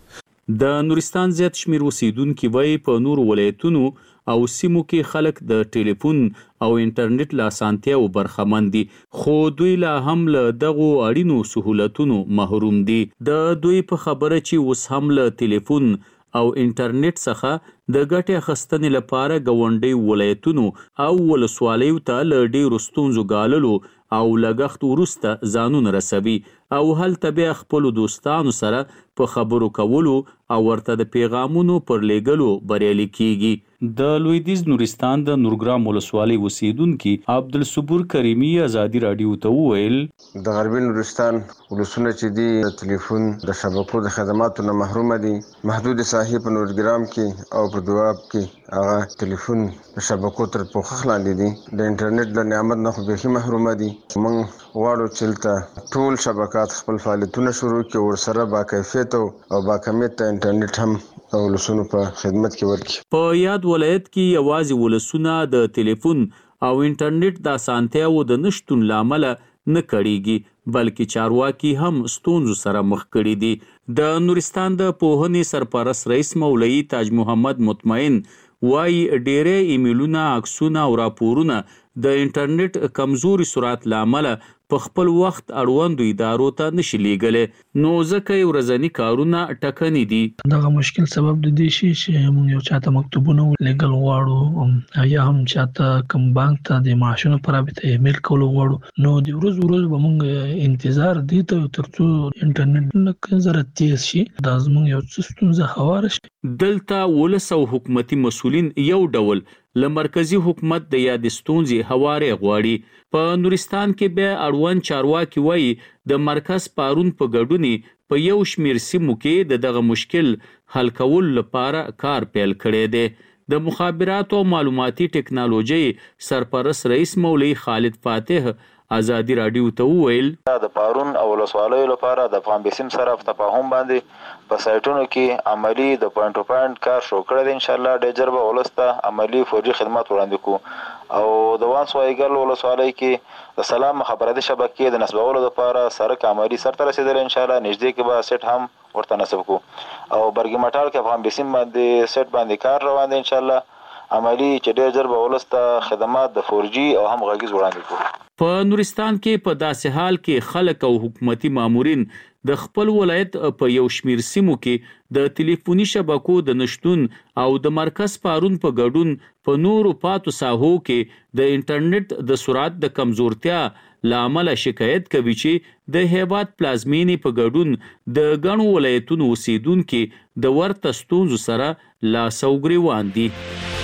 د نورستان زیات شمیر اوسیدونکي وایي په نورو ولایتونو او سیمو کې خلک د ټلیفون او انټرنیټ له اسانتیاو برخمن دي، خو دوی لا هم له دغو اړینو سهولتونو محروم دي. د دوی په خبره چې اوس هم له ټلیفون او انټرنیټ څخه د ګټې اخیستنې لپاره ګاونډي ولایتونو او ولسوالیو ته له ډېرو ستونزو ګاللو او لګښت وروسته ځانونه رسوي او هلته بیا خپلو دوستانو سره په خبرو کولو او ورته د پیغامونو پر لیږلو بریالي کیږي. د لویدیځ نورستان د نورګرام ولسوالۍ اوسیدونکي عبدالصبور کریمي ازادي راډیو ته وویل د غربي نورستان ولسونه چې دي د ټلیفون د شبکو د خدماتو نه محرومه دي. محدود ساحې په نورګرام کې او په دواب کې هغه ټلیفون د شبکو تر پوښښ لاندې دي. د انټرنیټ له نعمت نه خو بیخي محرومه دي. موږ غواړو چې دلته ټول شبکات خپل فعالیتونه شروع کړي، ورسره با کیفیت او با کمیت انټرنیټ هم ولسونو په خدمت کې ورکړي. په یاد ولایت کې یوازې ولسونه د ټلیفون او انټرنیټ د اسانتیاو د نشتون له امله نه کړیږي، بلکې چارواکي هم ستونزو سره مخ کړي دي. د نورستان د پوهنې سرپرست رئیس مولوي تاج محمد مطمئن وایي ډېری ایمیلونه، عکسونه او راپورونه د انټرنیټ کمزوري سرعت له امله په خپل وخت اړوندو ادارو ته نشي لیږلی، نو ځکه یې ورځني کارونه ټکني دي. دغه مشکل سبب د دې شي چې موږ یو چاته مکتوبونه لیږل غواړو یا هم چاته کوم بانک ته د معاشونو په رابطه ایمیل کول غواړو، نو د ورځ ورځ به موږ انتظار دی ته تر څو انټرنیټ لکه زره تیز شي، دا زموږ یو څه ستونزه هواره شي. دلته ولس او حکومتي مسؤلین یو ډول له مرکزی حکومت د یادې ستونزې هوارې غواړي. په نورستان کې بیا اړوند چارواکي وایي د مرکز پارون په ګډون په یو شمیر سیمو کې د دغه مشکل حل کولو لپاره کار پیل کړی دی. د مخابراتو او معلوماتي ټکنالوژي سرپرست رئیس مولوي خالد فاتح ازادي راډیو ته وویل د پارون او ولسوالیو لپاره د افغان بسم سره په تفاهم باندې په سایټونو کې عملی د پوینټ ټو پوینټ کار شروع کړی دی. انشاءالله ډېر ژر به ولس ته عملی فورجي خدمات وړاندې کړو. او د وانس وایګل ولسوالۍ کې د سلام مخابراتي شبکې د نصبولو لپاره سرک عملی سرته رسېدلی. انشاءالله نږدې کې به سیټ هم ورته نصب کړو. او برګي مټال کې افغان بسم باندې سیټ باندې کار روان دی. انشاءالله عملی چې ډېر ژر به ولس ته خدمات د فورجي او هم غږیز وړاندې کړو. په نورستان کې په داسې حال کې خلک او حکومتي مامورین د خپل ولایت په یو شمیر سیمو کې د ټلیفوني شبکو د نشتون او د مرکز پارون په ګډون په نورو پاتو ساحو کې د انټرنیټ د سرعت د کمزورتیا له امله شکایت کوي چې د هیواد پلازمینې په ګډون د ګڼو ولایتونو اوسیدونکي د ورته ستونزو سره لاس او ګریوان دي.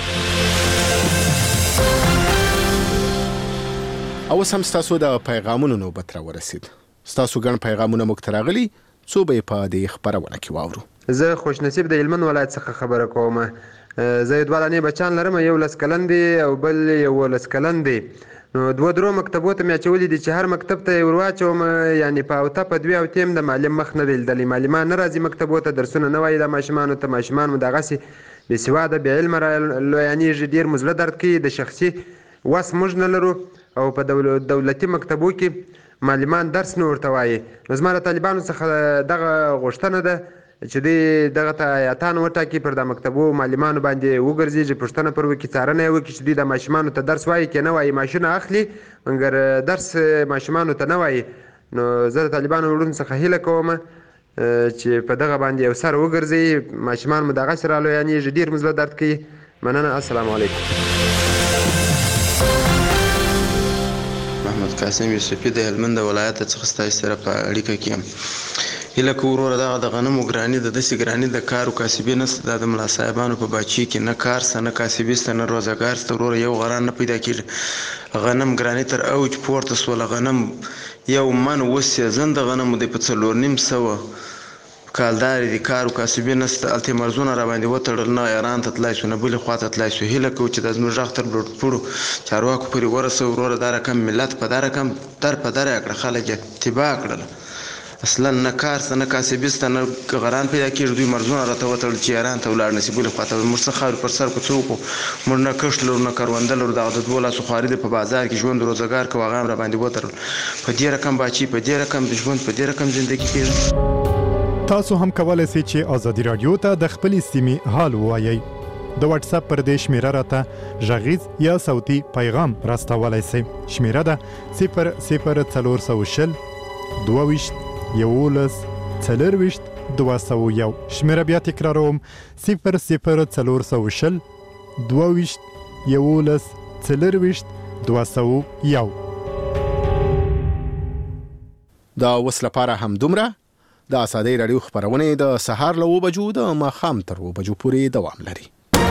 اوس هم ستاسو د پیغامونو نوبت را ورسید. ستاسو ګڼ پیغامونه موږ ته راغلي، څو به یې په دې خپرونه کې واورو. زه خوشنصیب د هلمند ولایت څخه خبره کوم. زه دوه لانې بچیان لرم، یو لس کلن دی او بل یولس کلن دی. نو دوه درو مکتبو ته مې اچولي دي چې هر مکتب ته یې ور واچوم، یعنې په اوته په دوې اوتې هم د معلم مخ نه دی لیدلی. معلمان نه راځي مکتبو ته، درسونه نه وایي د ماشومانو ته. ماشومان مو دغسې بې سواده بې علمه رالویانېږي. ډېر مو زړه درد کوي. د شخصي وس موږ نه لرو او په دولتي مکتبو کې معلمان درس نه ورته وایي. نو زما له طالبانو څخه دغه غوښتنه ده چې دوی دغه ته ایاتان وټاکي، پر د مکتبو معلمانو باندې وګرځېږي، پوښتنه پر وکړي، څارنه یې وکړي چې دوی د ماشومانو ته درس وایي که نه وایي. ماشونه اخلي مګر درس ماشومانو ته نه وایي. نو زه د طالبانو وروڼو څخه هیله کوم چې په دغه باندې یو سر وګرځي. ماشومان مو دغسې رالویانېږي، ډېر مو زړه درد کوي. مننه. السلام علیکم. محمد قاسم یوسفي د هلمند ولایت څخه ستاسو سره په اړیکه کې یم. هیله کوم وروره دغه د غنمو ګراني د داسې ګراني د کار او کاسبي نشته. دا د ملا صاحبانو په باچي کې نه کار سته نه کاسبي سته نه روزګار سته. وروره یو غران نه پیدا کېږي. غنم ګراني تر اوج پورته سوله. غنم یو من اوس سیزن د غنمو دی په څلور نیم سوه کالدارې دي، کار او کاسبي نشته. هلته یې مرزونه راباندې وتړل، نه ایران ته تللی شو نه بلې خوا ته تللی شو. هیله کوو چې دا زموږ غږ تر لوړپوړو چارواکو پورې ورسوو. وروره دا رقم ملت په دا رقم در په در یې کړه، خلک یې تباه کړل. اصلا نه کار سته نه کاسبي سته نه غران پیدا کېږي. دوی مرزونه راته وتړل چې ایران ته ولاړ نه شي، بلې خوا ته. موږ څه خاورې پر سر کو څوک موږ نه کښت لرو نه کرونده لرو. دغه د دوو لاسو خواري دی په بازار کې ژوند روزګار کوو، هغه هم راباندې وتړل. په دې رقم باچي، په دې رقم د ژوند، په دې رقم زندګي کېږي. تاسو هم کولای شئ چې ازادي رادیو ته د خپلې سیمې حال ووایئ. د واتس اپ پر دې شمیره راته غږیز یا صوتي پیغام راستولای شئ. شمیره ده صفر صفر څلور سوه شل دوه ویشت یولس څلور ویشت دوه سوه یو. شمیره بیا تکراروم صفر صفر څلور سوه شل دوه ویشت یولس څلور ویشت دوه سوه یو. دا اوس لپاره هم دومره. د ازادۍ راډیو خبرونه د سهار له اوه بجو د ماښام تر اوه بجو پورې دوام لري.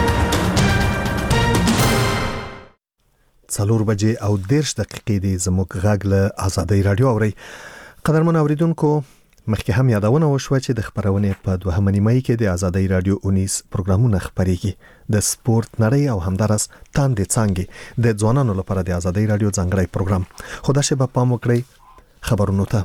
څلور بجې او دېرش دقیقې دي زموږ غږ له ازادۍ راډیو اورئ. قدرمن اوریدونکو، مخکې هم یادونه وشوه چې د خبرونې په دوهمه نیمایي کې د ازادۍ راډیو اونیس پروګرامونه خپرېږي. د سپورت نړۍ او همدارس تاندې څانګې د ځوانانو لپاره د ازادۍ راډیو ځانګړی پروګرام. خو دا شی به پام وکړئ خبرونو ته.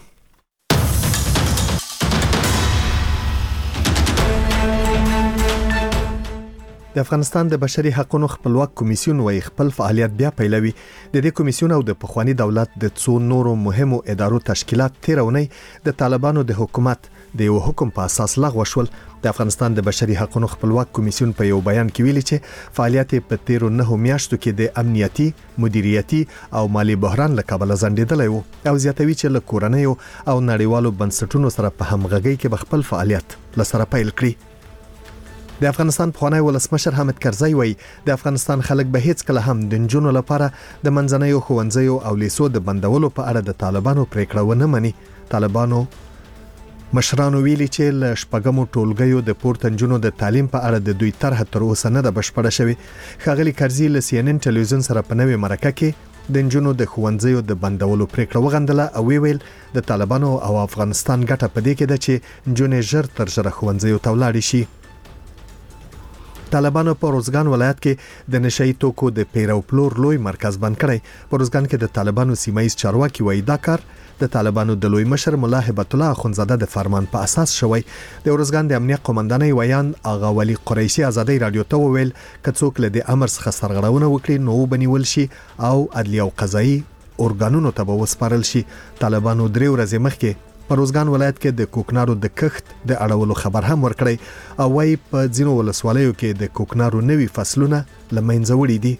د افغانستان د بشري حقوقو خپلواک کمیسیون وايي خپل فعالیت بیا پیلوي. د دې کمیسیون او د پخوانی دولت د څو نورو مهمو ادارو تشکیلات تیرونی د طالبانو د حکومت د یو حکم په اساس لغوه شول. د افغانستان د بشري حقوقو خپلواک کمیسیون په یو بیان کې ویلي چې فعالیت په تیرو نه میاشتو کې د امنیتي، مدیریتي او مالی بحران له کبله ځنډېدلی و او زیاتوي چې له کورنیو او نړیوالو بنسټونو سره په همغږۍ کې خپل فعالیت لسره پیل کړي. د افغانستان پخوانی ولسمشر حامد کرزی وایي د افغانستان خلک به هیڅ کله هم د نجونو لپاره د منځنیو ښوونځیو او لیسو د بندولو په اړه د طالبانو پریکړه ونه مني. طالبانو مشرانو ویلي چې له شپږمو ټولګیو د پورته نجونو د تعلیم په اړه د دوی طرح تر اوسه نه ده بشپړه شوې. ښاغلي کرزي له سی ان ان ټلویزیون سره په نوې مرکه کې د نجونو د ښوونځیو د بندولو پریکړه وغندله او ویل د طالبانو او افغانستان ګټه په دې کې ده چې نجونې ژر تر ژره ښوونځیو ته ولاړې شي. طالبانو په روزګان ولایت کې د نشئی توکو د پیرو پلور لوی مرکز بند کړی. په روزګان کې د طالبانو سیمایي چارواکي وایي دا کار د طالبانو د لوی مشر مولا هبت الله اخونزاده د فرمان په اساس شوی. د روزګان د امنیت قومندانۍ ویان آغا ولی قریشي ازادۍ رادیو ته وویل که څوک له د امر څخه سرغړونه وکړي نو وبنیول شي او عدلیه او قضایي اورګانونو ته به وسپارل شي. طالبانو درې ورځې مخکې په روزګان ولایت کې د کوکنارو د کښت د اړولو خبر هم ورکړی او وايي په ځینو ولسوالیو کې د کوکنارو نوي فصلونه لمنځه وړي دي.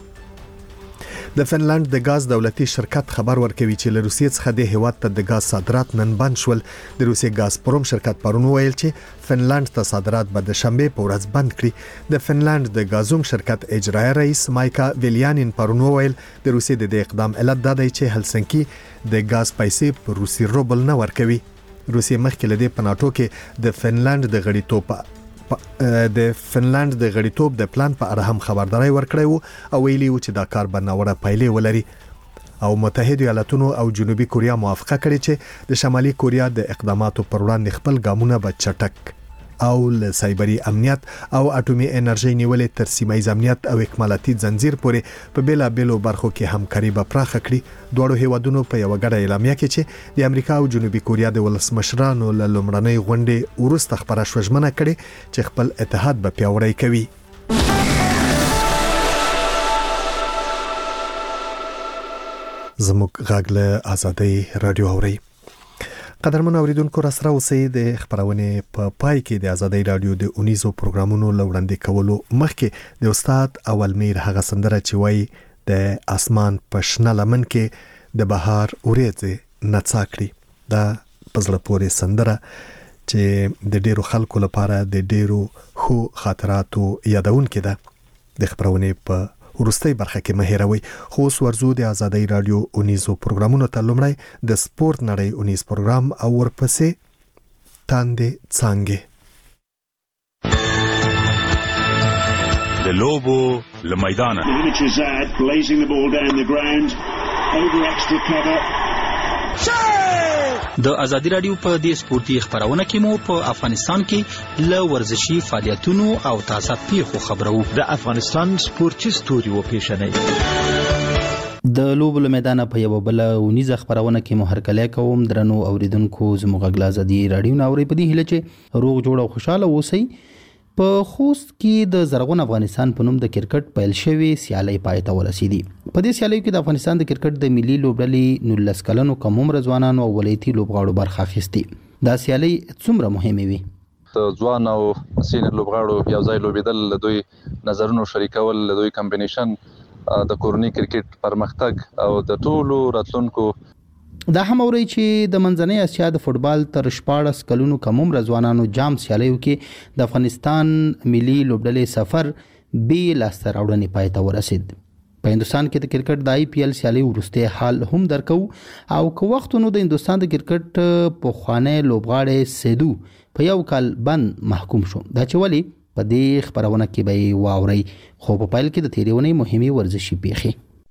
د فنلند د غاز دولتي شرکت خبر ورکوي چې له روسیې څخه د هیواد ته د غاز صادرات نن بند شول. د روسیې غاز پروم شرکت پرون ویل چې فنلند ته صادرات به د شنبه په ورځ بند کړي. د فنلند د غازوم شرکت اجرایی رئیس مایکا ویلیانین پرون ویل د روسیې د اقدام علت دا دی چې هلسنکی د غاز پیسې په روسي روبل نه ورکوي. روسیې مخکې له دې په ناتو کې د فنلند د غړیتوب د فنلند د غړیتوب د پلان په اړه هم خبرداري ورکړی وو او ویلي وو چې دا کار به ناوړه پایلې ولري. او متحده ایالاتونو او جنوبي کوریا موافقه کړې چې د شمالي کوریا د اقداماتو پر وړاندې خپل ګامونه به چټک او له سایبري امنیت او اټومي انرژي نیولې تر سیمایي امنیت او اکمالاتي ځنځیر پورې په بیلا بیلو برخو کې همکاري به پراخه کړي. دوړو هیوادونو په یو غړ اعلامیه کې چې د امریکا او جنوبي کوریا د ولسمشرانو له لومړنۍ غونډې وروسته خبره شوژمنه کړي چې خپل اتحاد به پیاوړی کوي. زموږ غږ له ازادۍ رادیو اورئ. قدرمن اوریدونکو، را سره اوسئ. د خبرونې په پا پای کې د ازادۍ رادیو د اونیزو پروګرامونو لوړاندې کولو مخکې د استاد اول میر هغه سندره چې وایي د اسمان په شنه لمن کې د بهار وریځې نڅا کړي. دا په زړه پورې سندره چې د ډیرو خلکو لپاره د ډیرو ښو خاطراتو یادونکې ده. د خبرونې په ورستۍ برخه کې مهیروي. خو اوس ورزو د ازادۍ رادیو اونیزو پروګرامونو ته لومړی د سپورت نړۍ اونیز پروګرام او ورپسې تاندې څانګې. د لوبو له میدانه د ازادي رادیو په دې سپورتي خبرونه کې مو په افغانستان کې له ورزشي فعالیتونو او تازه پیښو خبرو. د افغانستان سپورتي ستوري و پیښنې د لوبو له میدانه په یو بل ونیزه خبرونه کې مو هرکلی کوم. درنو اوریدونکو، زموږ غږ ازادي رادیو ناوړي په دې هیله چې روغ جوړ او خوشاله اوسئ. په خوست کې د زرغون افغانستان په نوم د کرکټ پیل شوی سیالي پای ته ورسېدي. په دې سیالي کې د افغانستان د کرکټ د ملي لوبډلې نولس کلنو کم عمر ځوانانو او ولایتي لوبغاړو برخه اخیستې. دا سیالي څومره مهمه وي؟ ځوان او سینیر لوبغاړو یو ځای لوبېدل، دوی نظرونو شریکول، دوی کمبینیشن، د کورني کرکټ پرمختګ او د ټولو راتلونکو. دا هم اوري چې د منځنۍ اسیا د فوتبال تر شپاړس کلونو کم عمر ځوانانو جام سیالیو کې د افغانستان ملي لوبډلې سفر بې لاسته راوړنې پای ته ورسید. په هندستان کې د کرکټ د آی پی ایل سیالي وروسته حال هم درکو او که وختونو د هندستان د کرکټ په خوانه لوبغاړي سیدو په یو کال بند محکوم شو. دا چې ولی په دې خبرونه کې به واوري، خو په پایل کې د تیریونې مهمه ورزشي پیخي.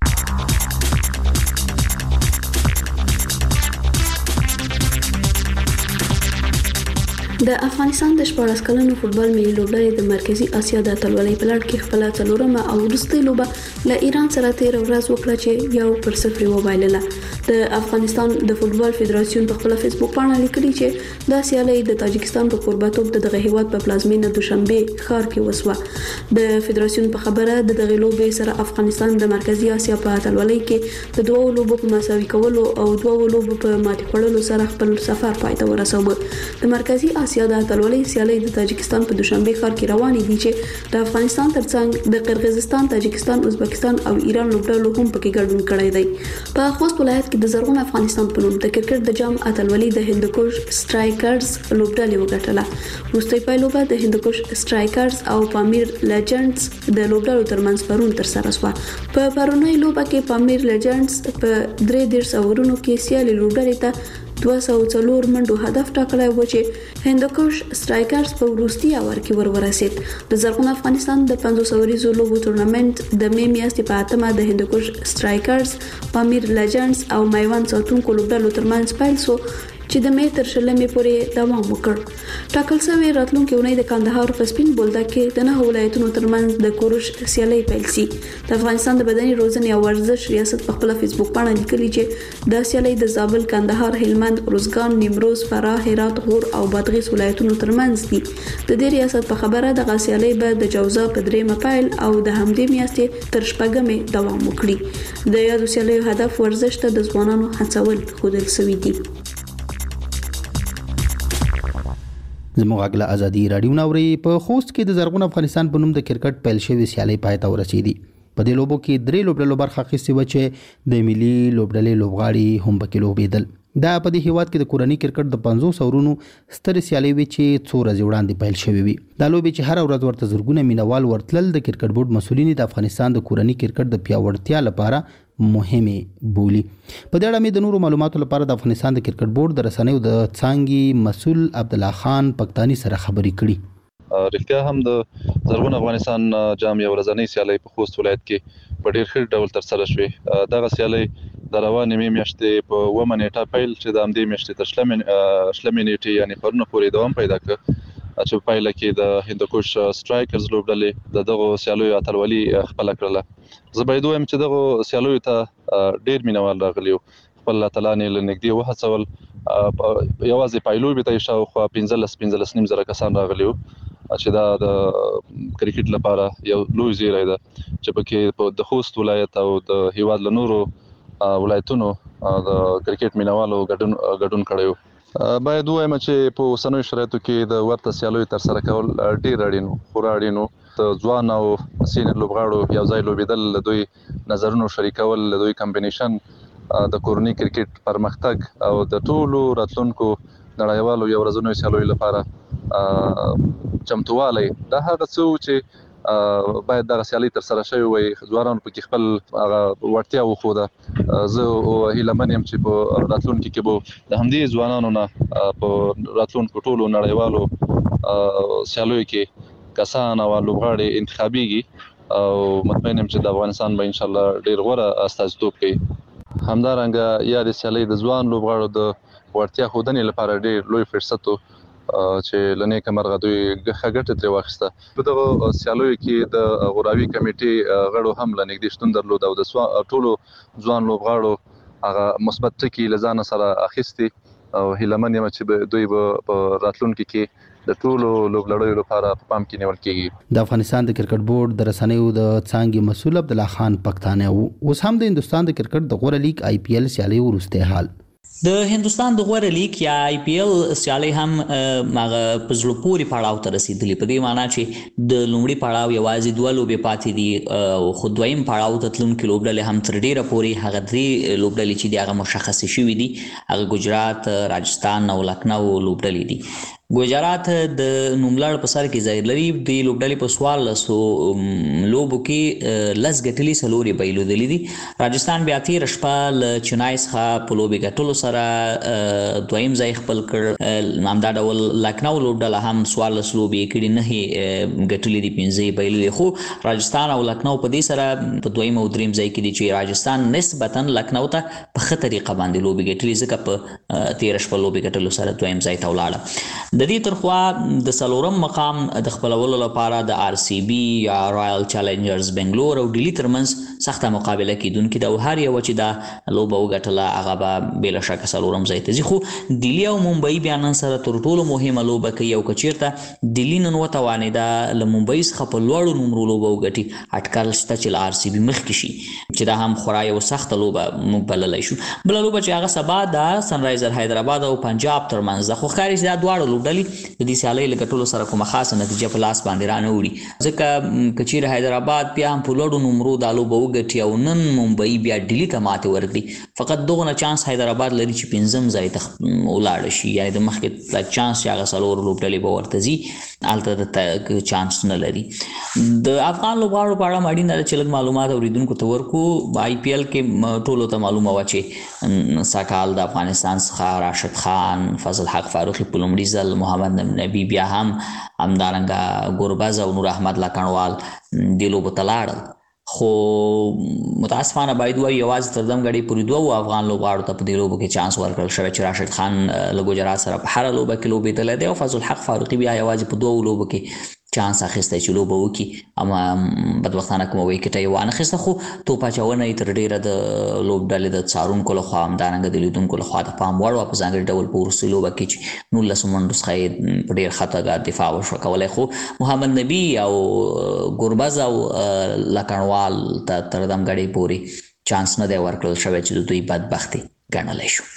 د افغانستان د شپاړس کلنو فوتبال ملي لوبډلې د مرکزی اسیا د اتلولۍ په لړ کې خپل څلورمه او وروستۍ لوبه له ایران سره تیر ورځ وکړه چې یو پر صفر وبایلله. د افغانستان د فوتبال فدراسیون په خپل فیسبوک باندې لیکلي چې دا سیالي د تاجکستان په قربتوب د دغه هیواد په پلازمینه دوشنبه ښار کې وسوه. د فدراسیون په خبره د دغه لوبې سره افغانستان د مرکزی اسیا په اتلولۍ کې د دوه لوبو په مساوي کولو او دوه لوبو په ماتې خوړلو سره خپل سفر پای ته ورساوه. د مرکزی اسیا د اتلولۍ سیالي د تاجکستان په دوشنبه ښار کې روانې دي چې د افغانستان ترڅنګ د قرغیزستان، تاجکستان، ازبکستان او ایران لوبډلو هم پکې ګډون کړی دی. په خوست ولایت کې د زرغون افغانستان په نوم د کرکټ د جام اتلولۍ د هندوکش سټرایکرز لوبډلې وګټله. وروستۍ پایلوبه د هندوکش سټرایکرز او پامیر لیجنډز د لوبډلو ترمنځ پرون ترسره شوه. په پرونۍ لوبه کې پامیر لیجنډز په درې دېرش اورونو کې سیالي لوبډلې ته دوه سوه څلور منډو هدف ټاکلی و چې هندوکش سټرایکرز په وروستي اور کې ور ورسید. د زرغون افغانستان د پنځوس اوریزو لوبو تورنمنت د مې میاشتې په اتمه د هندوکش سټرایکرز، پامیر لیجنډز او میوند ساتونکو لوبډلو ترمنځ پیل شو چې د مې تر شلمې پورې دوام وکړ. ټاکل شوی راتلونکي اونۍ د کندهار په سپین بولدک کې د نهه ولایتونو ترمنځ د کوروش سیالۍ پیل شي. د افغانستان د بدني روزنې او ورزش ریاست په خپل فیسبوک باندې لیکلي چې دا سیالۍ د زابل، کندهار، هلمند، روزګان، نیمروز، فراه، هرات، غور او بادغیس ولایتونو ترمنځ دي. د دې ریاست په خبره د سیالۍ به د جوزا په درېمه پیل او د همدې میاشتې تر شپږمې دوام وکړي. د یادو سیالیو هدف ورزش ته د ځوانانو هڅول ښودل شوي دي. زموږ اګلا ازادي رادیو ناوري په خوست کې د زرغون افغانستان په نوم د کرکټ پیل شوی سیالي پای ته ورسېدي. په دې لوبو کې درې لوبډلو برخه اخیستې وه چې د ملي لوبډلې لوبغاړي هم پکې لوبېدل. دا په دې هیواد کې د کورني کرکټ د پنځوس اورونو سترې سیالۍ وې چې څو ورځې وړاندې پیل شوې وي. دا لوبې چې هر ورځ ورته زرګونه مینوال ورتلل، د کرکټ بورډ مسؤلین د افغانستان د کورني کرکټ د پیاوړتیا لپاره مهمه بولی. په دې اړه مې د نورو معلوماتو لپاره د افغانستان د کرکټ بورډ د رسنیو د څانګې مسؤل عبدالله خان پکتانی سره خبرې کړي. رښتیا هم د زرغون افغانستان جام یو ورځنۍ سیالۍ په خوست ولایت کې په ډېر ښه ډول ترسره شوې. دغه سیالۍ د روانې مې میاشتې په اوومه نیټه پیل چې د همدې میاشتې تر شلمې نیټې یعنې پرونه پورې دوام پیدا کړ، چې په پایله کې د هندوکش سټرایکرز لوبډلې د دغو سیالیو اتلولي خپله کړله. زه باید ووایم چې دغو سیالیو ته ډېر مینوال راغلي وو. خپل اتلان یې له نږدې وهڅول. یوازې پایلوبې ته یې شاوخوا پنځلس پنځلس نیم زره کسان راغلي وو، چې دا د کرکټ لپاره یو لوی زیری ده چې پکې د خوست ولایت او د هیواد له نورو ولایتونو د کرکټ مینوالو ګډون کړی وو. باید ووایم چې په اوسنیو شرایطو کې د ورته سیالیو ترسره کول ډېر اړین وو، خورا اړین وو. د ځوان او سینیر لوبغاړو یو ځای لوبېدل، له دوی نظرونو شریکول، له دوی کمبینیشن، د کورني کرکټ پرمختګ او د ټولو راتلونکو نړیوالو یو ورځنیو سیالیو لپاره چمتووالی، دا هغه څه و چې باید دغه سیالۍ ترسره شوې وای. ځوانانو پکې خپل هغه وړتیا وښوده. زه هیله من یم چې په راتلونکي کې به د همدې ځوانانو نه په راتلونکو ټولو نړیوالو سیالیو کې کسان او لوبغاړي انتخابیږي او مطمئن یم چې د افغانستان به انشاءالله ډېر غوره استازیتوب کوي. همدارنګه یادې سیالۍ د ځوان لوبغاړو د وړتیا ښودنې لپاره ډېر لوی فرصت و چې له نیکه مرغه دوی ښه ګټه ترې واخیسته. په دغو سیالیو کې د غوراوي کمیټې غړو هم له نږدې شتون درلود او د ټولو ځوان لوبغاړو هغه مثبت ټکي له ځانه سره اخیستي او هیله من یم چې دوی به په راتلونکي کې د ټولو لوبلړیو لپاره په پام کې نیول کېږي. د افغانستان د کرکټ بورډ د رسنیو د څانګې مسؤل عبدالله خان پکتانی اوس هم د هندستان د کرکټ د غوره لیګ آی پی ایل سیالۍ وروستی حال. د هندستان د غوره لیگ یا آی پی ایل سیالۍ هم هغه په زړه پورې پړاو ته رسېدلي، په دې معنا چې د لومړي پړاو یوازې دوه لوبې پاتې دي، خو دویم پړاو ته تلونکي لوبډلې هم تر ډېره پورې هغه درې لوبډلې چې دي هغه مشخصې شوي دي، هغه ګجرات، راجستان او لکنو لوبډلې دي. ګجرات د نوملړ په سر کې ځای لري، د لوبډلې په څوارلسو لوبو کې لس ګټلي څلور یې بایلودلي دي. راجستان بیا تېره شپه له چنای څخه په لوبې ګټلو سره دویم ځای خپل کړ. همدا ډول لکنو لوبډله هم څوارلس لوبې یې کړي، نهې ګټلي دي، پنځه یې بایللي. خو راجستان او لکنو په دې سره په دویم او دریم ځای کې دي چې راجستان نسبتا لکنو ته په ښه طریقه باندې لوبې ګټلي، ځکه په تېره شپه لوبې ګټلو سره دویم ځای ته ولاړه. د دې ترخوا د څلورم مقام د خپلولو لپاره د آر سی بي یا رایل چیلنجرز بنګلور او ډیلي ترمنځ سخته مقابله کیدونکې ده، او هر یوه چې دا لوبه وګټله هغه به بېله شکه څلورم ځای ته ځي. خو ډیلي او ممبئی بیا نن سره تر ټولو مهمه لوبه کوي، او که چېرته ډیلي نن وتوانېده له ممبئی څخه په لوړو نومرو لوبه وګټي، اټکل شته چې له آر سی بي مخکې شي، چې دا هم خورا یو سخته لوبه موږ بللی شو. بله لوبه چې هغه سبا د سنرایزر حیدرآباد او پنجاب ترمنځ ده، خو ښکاري چې دا دواړه لوبډلې د دې سیالۍ له ګټلو سره کومه خاصه نتیجه په لاس باندې رانه وړي، ځکه که چیرې حیدرآباد بیا هم په لوړو نومرو دا لوبه وګټي او نن ممبئی بیا ډیلي ته ماتې ورکړي، فقط دغونه چانس حیدرآباد لري چې پنځم ځای ته ولاړه شي، یعنې د مخکې چانس چې هغه څلور لوبډلې به ورته ځي هلته د چانس نه لري. د افغان لوبغاړو په اړه هم اړینه ده چې لږ معلومات اورېدونکو ته ورکړو. آی پی ایل کې ټولو ته معلومه وه چې سږکال د افغانستان څخه راشد خان، فضل حق فاروقي په لومړي ځل، محمد نبي بیا هم همدارنګه ګربز او نور احمد لکنوال دې لوبو ته لاړل. خو متاسفانه باید وایو یوازې تر دمګړۍ پورې دوو افغان لوبغاړو ته په دې لوبو کې چانس ورکړل شوی چې راشد خان له ګجرات سره په هره لوبه کې لوبېدلی دی، او فضل حق فاروقي بیا یوازې په دوو لوبو کې چانس اخیستی چې لوبه وکړي، اما بدبختانه کومه ویکټه یې وانخیسته. خو توپ اچونه یې تر ډېره د لوبډلې د څارونکو لخوا همدارنګه د لیدونکو لخوا د پام وړ وه، په ځانګړي ډول په وروستۍ لوبه کې چې نولسو منډو څخه یې په ډېر ښه توګه دفاع وشوه کولی. خو محمد نبي او ګربز او لکنوال ته تر دمګړۍ پورې چانس نه دی ورکړل شوی چې د دوی بدبختي ګڼلی شو.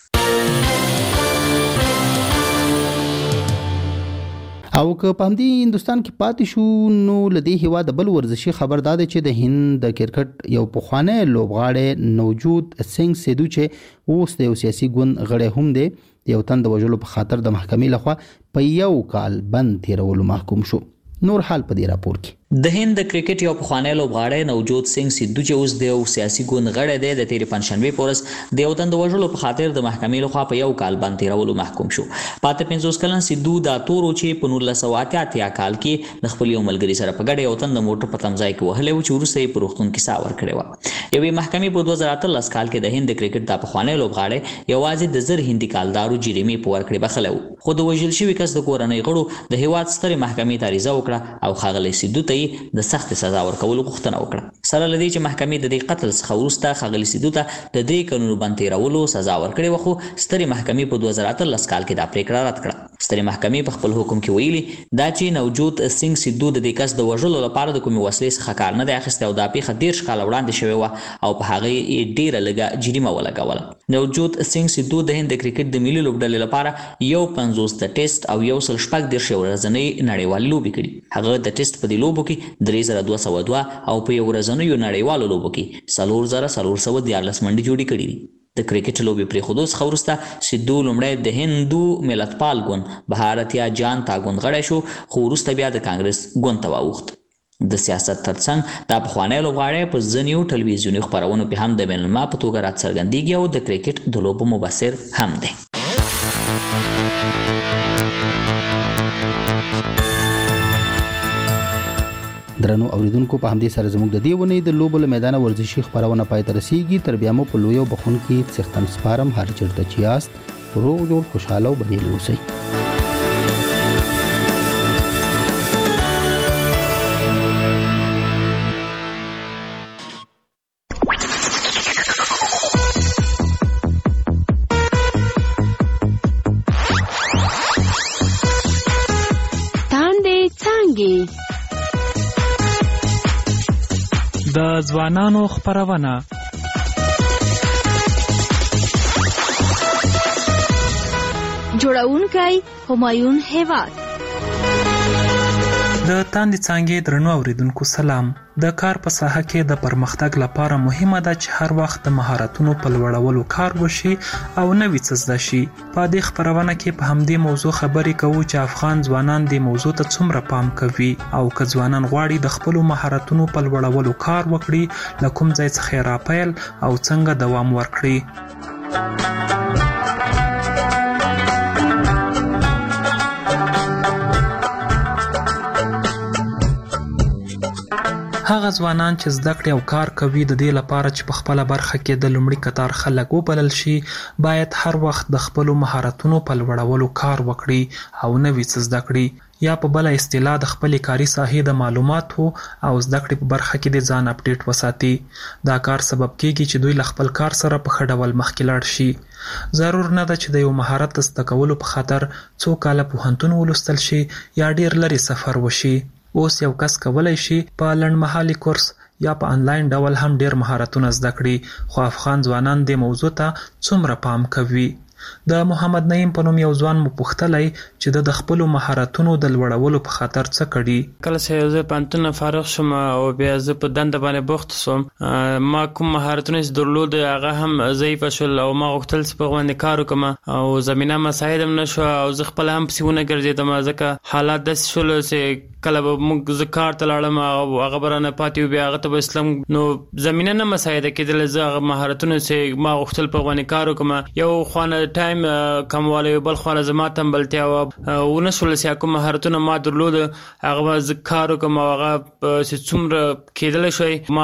او که په همدې هندوستان کې پاتې شو، نو له دې هېواده بل ورزشي خبر دا دی چې د هند د کرکټ یو پخوانی لوبغاړی نوجود سنګ سیدو چې اوس د یو سیاسي ګوند غړی هم دی، د یو تن د وژلو په خاطر د محکمې لخوا په یو کال بند تېرولو محکوم شو. نور حال په دې راپور کې. د هند د کرکټ یو پخوانی لوبغاړی نوجود سنګ سیدو چې اوس د یو سیاسي ګوند غړی دی، د تېرې پنجشنبې په ورځ د یو تن د وژلو په خاطر د محکمې لخوا په یو کال بند تېرولو محکوم شو. په اته پنځوس کلن سیدو دا تورو چې په نولس سوه اتیا اتیا کال کې د خپل یو ملګري سره په ګډه یو تن د موټر په تمځای کې وهلی و چې وروسته یې په روغتون کې ساه ورکړې وه. یوې محکمې په دوه زره اتلس کال کې د هند د کرکټ دا پخوانی لوبغاړی یوازې د زر هندي کالدارو جریمې په ورکړې بخلی و، خو د وژل شوي کس د کورنۍ غړو د هېواد سترې محکمې ته عریضه وکړه او ښاغلی سیدو ته یې د سختې سزا ورکولو غوښتنه وکړه. سره له دې چې محکمې د دې قتل څخه وروسته ښاغلي سیدو ته د درې کلونو بند تېرولو سزا ورکړې وه، خو سترې محکمې په دوه زره اتلس کال کې دا پرېکړه رد کړه. سترې محکمې په خپل حکم کې ویلي دا چې نوجود سنګ سیدو د دې کس د وژلو لپاره د کومې وسلې څخه کار نه دی اخیستی، او دا پیښه دېرش کاله وړاندې شوې وه او په هغې یې ډېره لږه جریمه ولګوله. نوجود سنګ سیدو د هند د کرکټ د ملي لوبډلې لپاره یو پنځوس د ټیسټ او یو سل شپږ دېرش ورځنۍ نړیوالې لوبې کړي. هغه د ټیسټ په دې لوبو کې درې زره دوه سوه دوه او په یو ورځنیو نړیوالو لوبو کې څلور زره څلور سوه دیارلس منډې جوړې کړي دي. د کرکټ لوبې پرېښودو څخه وروسته سیدو لومړی د هندو ملتپال ګوند بهارتیا جانتا ګوند غړی شو، خو وروسته بیا د کانګرس ګوند ته واوښت. د سیاست ترڅنګ دا پخوانی لوبغاړی په ځینو ټلویزیوني خپرونو کې هم د بینالملل په توګه راڅرګندېږي او د کرکټ د لوبو مبصر هم دی. درنو اوریدونکو، په همدې سره زموږ د دې ونې د لوبو له میدانه ورزشي خپرونه پای ته رسیږي. تر بیا مو په لوی او بخښونکي څښتن سپارم، هر چېرته چې یاست روغ جوړ خوشحاله او بریالي اوسئ. د ځوانانو خپرونه جوړونکی همایون هیواد. د تاندې څانګې درنو اوریدونکو سلام. د کار په ساحه کې د پرمختګ لپاره مهمه ده چې هر وخت د مهارتونو په لوړولو کار وشي او نوي څه زده شي. په دې خپرونه کې په همدې موضوع خبرې کوو چې افغان ځوانان دې موضوع ته څومره پام کوي او که ځوانان غواړي د خپلو مهارتونو په لوړولو کار وکړي له کوم ځای څخه یې راپیل او څنګه دوام ورکړي. هغه ځوانان چې زده کړې او کار کوي د دې لپاره چې په خپله برخه کې د لومړي کتار خلک وبلل شي باید هر وخت د خپلو مهارتونو په لوړولو کار وکړي او نوي څه زده کړي یا په بله اصطلاح د خپلې کاري ساحې د معلوماتو او زده کړې په برخه کې د ځان اپډیټ وساتي. دا کار سبب کیږي چې دوی له خپل کار سره په ښه ډول مخکې لاړ شي. ضرور نه ده چې د یو مهارت د زده کولو په خاطر څو کاله پوهنتون ولوستل شي یا ډیر لرې سفر وشي. اوس یو کس کولی شي په لنډمهالي کورس یا په انلاین ډول هم ډیر مهارتونه زده کړي، خو افغان ځوانان دې موضوع ته څومره پام کوي؟ د محمد نعیم په نوم یو ځوان مو پوښتلی چې د خپلو مهارتونو د لوړولو په خاطر څه کړي. کله چې زه پوهنتون نه فارغ شوم او بیا زه په دنده باندې بوخت شوم، ما کوم مهارتونه چې درلود هغه هم ضعیفه شول او ما غوښتل چې په باندې کار وکړم او زمینه مساعد هم نه شوه او زه خپله هم پسې ونه ګرځېدم ځکه حالات داسې شول چې کله به موږ زه کار ته لاړم او هغه به رانه پاتې و، بیا هغه ته به اسلم نو زمینه نه مساعده کېدله. زه هغه مهارتونه چې ما غوښتل په باندې کار وکړم، یو خوا ټایم کموالی بل خوا زما تنبلتیا وه، ونه شول چې کوم مهارتونه ما درلود هغه به زه کار وکړم او هغه چې څومره کېدلی شوی ما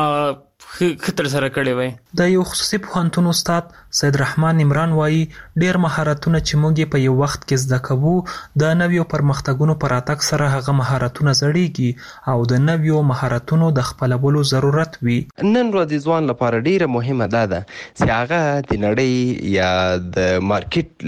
ښه ترسره کړی وی. د یو خصوصي پوهنتون استاد سید رحمان عمران وایي ډیر مهارتونه چې موږ یې په یو وخت کې زده کوو د نویو پرمختګونو په راتګ سره هغه مهارتونه زړیږي او د نویو مهارتونو د خپلولو ضرورت وي. نن ورځ ځوان لپاره ډیره مهمه ده ده چې هغه د نړۍ یا د مارکیټ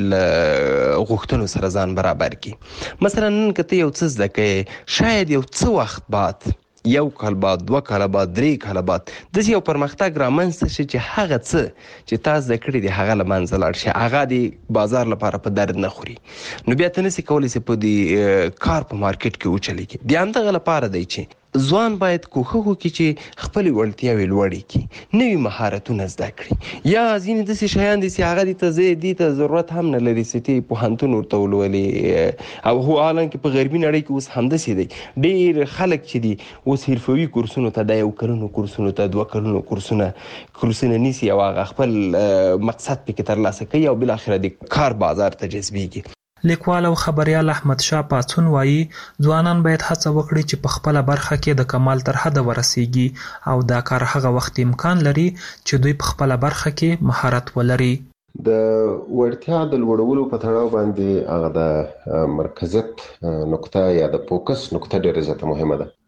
له غوښتنو سره ځان برابر کړي. مثلا نن که ته یو څه زده کوې، شاید یو څه وخت بعد یو کال بعد، دوه کاله بعد، درې کاله بعد داسې یو پرمختګ رامنځته شي چې هغه څه چې تا زده کړي دي هغه له منځه لاړ شي، هغه د بازار لپاره په درد نه خوري. نو بیا ته نسې کولی چې په دې کار په مارکیټ کې وچلېږي. د همدغه لپاره دی چې ځوان باید کوښښ وکړي چې خپلې وړتیاوې لوړې کړي، نوي مهارتونه زده کړي. یا ځینې داسې شیان دي چې هغه دې ته زه دې ته ضرورت هم نه لري چې ته پوهنتون ورته ولولې، او هو حالانکې په غربي نړۍ کې اوس همداسې دی. ډېر خلک چې دي اوس حرفوي کورسونو ته د یو کلونو کورسونو ته دوه کلونو کورسونه کورسونه نیسي او هغه خپل مقصد پکې ترلاسه کوي او بالاخره د کار بازار ته جذبېږي. لیکوال او خبریال احمد شاه پاڅون وایي ځوانان باید هڅه وکړي چې په خپله برخه کې د کمال تر حده ورسیږي او دا کار هغه وخت امکان لري چې دوی په خپله برخه کې مهارت ولري. د وړتیا د لوړولو په تړاو باندې هغه د مرکزیت نقطه یا د فوکس نقطه ډېره زیاته مهمه ده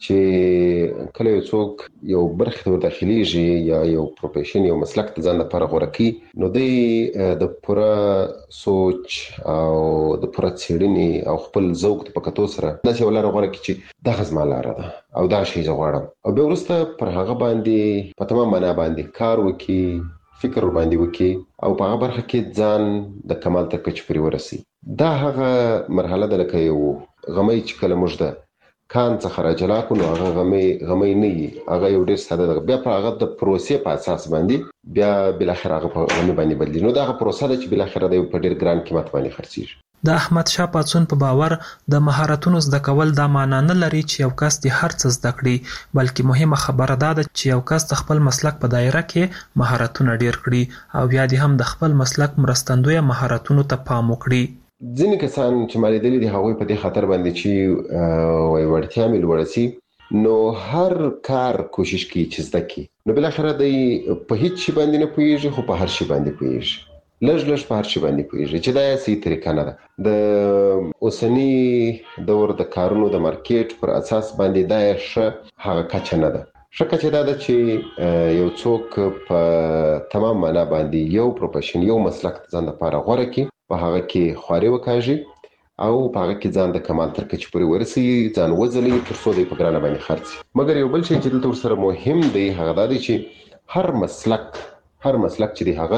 چې کله یو څوک یو برخې ته وداخلیږي یا یو پروفیشن یو مسلک د ځان لپاره غوره کړي نو دی د پوره سوچ او د پوره څېړنې او خپل ذوق په کتو سره داسې یو لاره غوره کړي چې دغه زما لاره ده او دا شی زه غواړم او بیا وروسته پر هغه باندې په تمام معنا باندې کار وکړي، فکر باندې وکړي او په هغه برخه کې ځان د کمال تر کچې پورې ورسي. دا هغه مرحله ده لکه یو غمی چې کله موږ د کان څخه راجلا کړو نو هغه غمی غمی نه وي، هغه یو ډېر ساده ده. بیا په هغه د پروسې په اساس باندې بیا بالاخره هغه په غمی باندې بدلېږي. نو دا هغه پروسه ده چې بالاخره د په ډېر ګران قیمت باندې خرڅېږي. د احمد شاه پاڅون په باور د مهارتونو زده کول دا معنا نه لري چې یو کس د هر څه زده کړي، بلکې مهمه خبره دا ده چې یو کس د خپل مسلک په دایره کې مهارتونه ډیر کړي او بیا دې هم د خپل مسلک مرستندویه مهارتونو ته پام وکړي. ځینې کسان چې ما لیدلي دي هغوی په دې خاطر باندې چې وایي وړتیا مې لوړه سي نو هر کار کوشش کوي چې زده کړي، نو بالاخره دی په هیڅ شي باندې نه پوهېږي خو په هر شي باندې پوهېږي، لږ لږ په هر شي باندې پوهېږي چې دا یې صحیح طریقه نه ده. د اوسني دور د کارونو د مارکیټ پر اساس باندې دا یې ښه هغه کچه نه ده. ښه کچه دا ده چې یو څوک په تمام معنا باندې یو پروفیشن یو مسلک ځان لپاره غوره کړي، په هغه کې خواري وکاږي او په هغه کې ځان د کمال تر کچې پورې ورسي، ځان وځلوي تر څو دی په ګرانه باندې خرڅ. مګر یو بل شی چې دلته ورسره مهم دی هغه دا دی چې هر مسلک هر مسلک چې دی هغه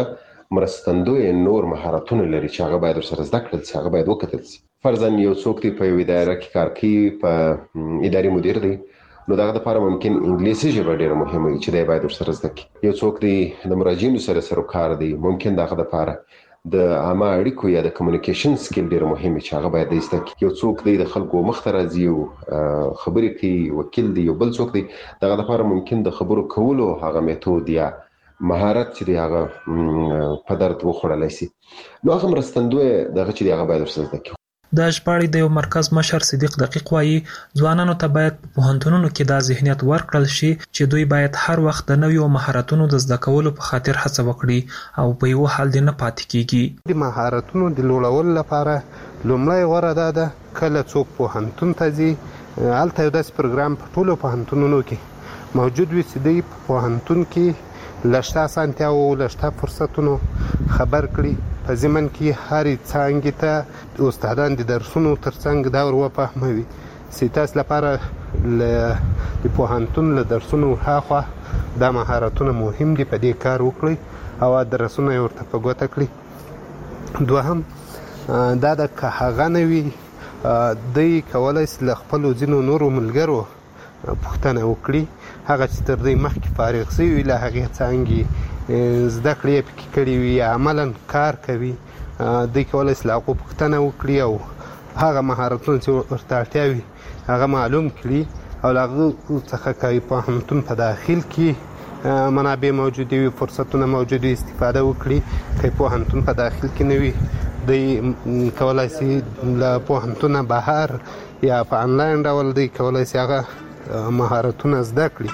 مرستندوی نور مهارتونه لري چې هغه باید ورسره زده کړل شي، هغه باید وکتل شي. فرضاً یو څوک دی په یوه اداره کې کار کوي، په اداري مدیر دی، نو دغه لپاره ممکن انګلیسي ژبه ډېره مهمه وي چې دی باید ورسره زده کړي. یو څوک دی د مراجعینو سره سروکار دی، ممکن دغه لپاره د عامه اړیکو یا د کمیونیکیشن سکیل ډېر مهم چې هغه باید زده کړي. یو څوک دی د خلکو مخ ته راځي او خبرې کوي، وکیل دی، یو بل څوک دی، دغه لپاره ممکن د خبرو کولو هغه میتود یا مهارت چې دی هغه په درد وخوړلی شي. نو هغه مرستندوی دغه چې دی هغه باید ورسره زده کړي. د ژباړې د یو مرکز مشر صدیق دقیق وایي ځوانانو ته باید په پوهنتونونو کې دا ذهنیت ورکړل شي چې دوی باید هر وخت د نویو مهارتونو د زده کولو په خاطر هڅه وکړي او په یو حال دې نه پاتې کیږي. د مهارتونو د لوړولو لپاره لومړی غوره ده ده کله څوک پوهنتون ته ځي، هلته یو داسې پروګرام په ټولو پوهنتونونو کې موجود وي چې دوی په پوهنتون کې له شته اسانتیاوو له شته فرصتونو خبر کړي. په ضمن کې هرې څانګې ته استادان د درسونو ترڅنګ دا ور وفهموي چې تاسو لپاره د پوهنتون له درسونو هاخوا دا مهارتونه مهم دي، په دې کار وکړئ او درسونه یې ورته په ګوته کړي. دوهم دا د که هغه نه وي دوی کولی شي له خپلو ځینو نورو ملګرو پوښتنه وکړي، هغه چې تر دوی مخکې فارغ شوي وي له هغې څانګې زده کړې یې پکې کړي وي یا عملا کار کوي، دوی کولی شي له هغو پوښتنه وکړي او هغه مهارتونه چې ورته اړتیا وي هغه معلوم کړي او له هغه څخه که پوهنتون په داخل کې منابع موجودې وي، فرصتونه موجود وي، استفاده وکړي. که پوهنتون په داخل کې نه وي دوی کولی شي له پوهنتونه بهر یا په انلاین ډول دوی کولی شي هغه مهارتونه زده کړي.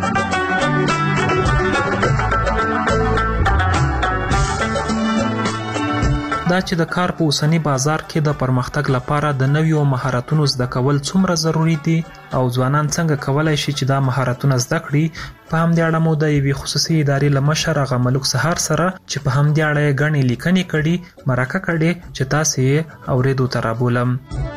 دا چې د کار په اوسنی بازار کې د پرمختګ لپاره د نویو مهارتونو زده کول څومره ضروری دي او ځوانان څنګه کولای شي چې دا مهارتونه زده کړي، په همدې اړه مو د یوې خصوصي ادارې له مشر هغه ملک سهار سره چې په همدې اړه یې ګڼې لیکنې کړي مرکه کړې چې تاسې یې اورېدو ته رابولم.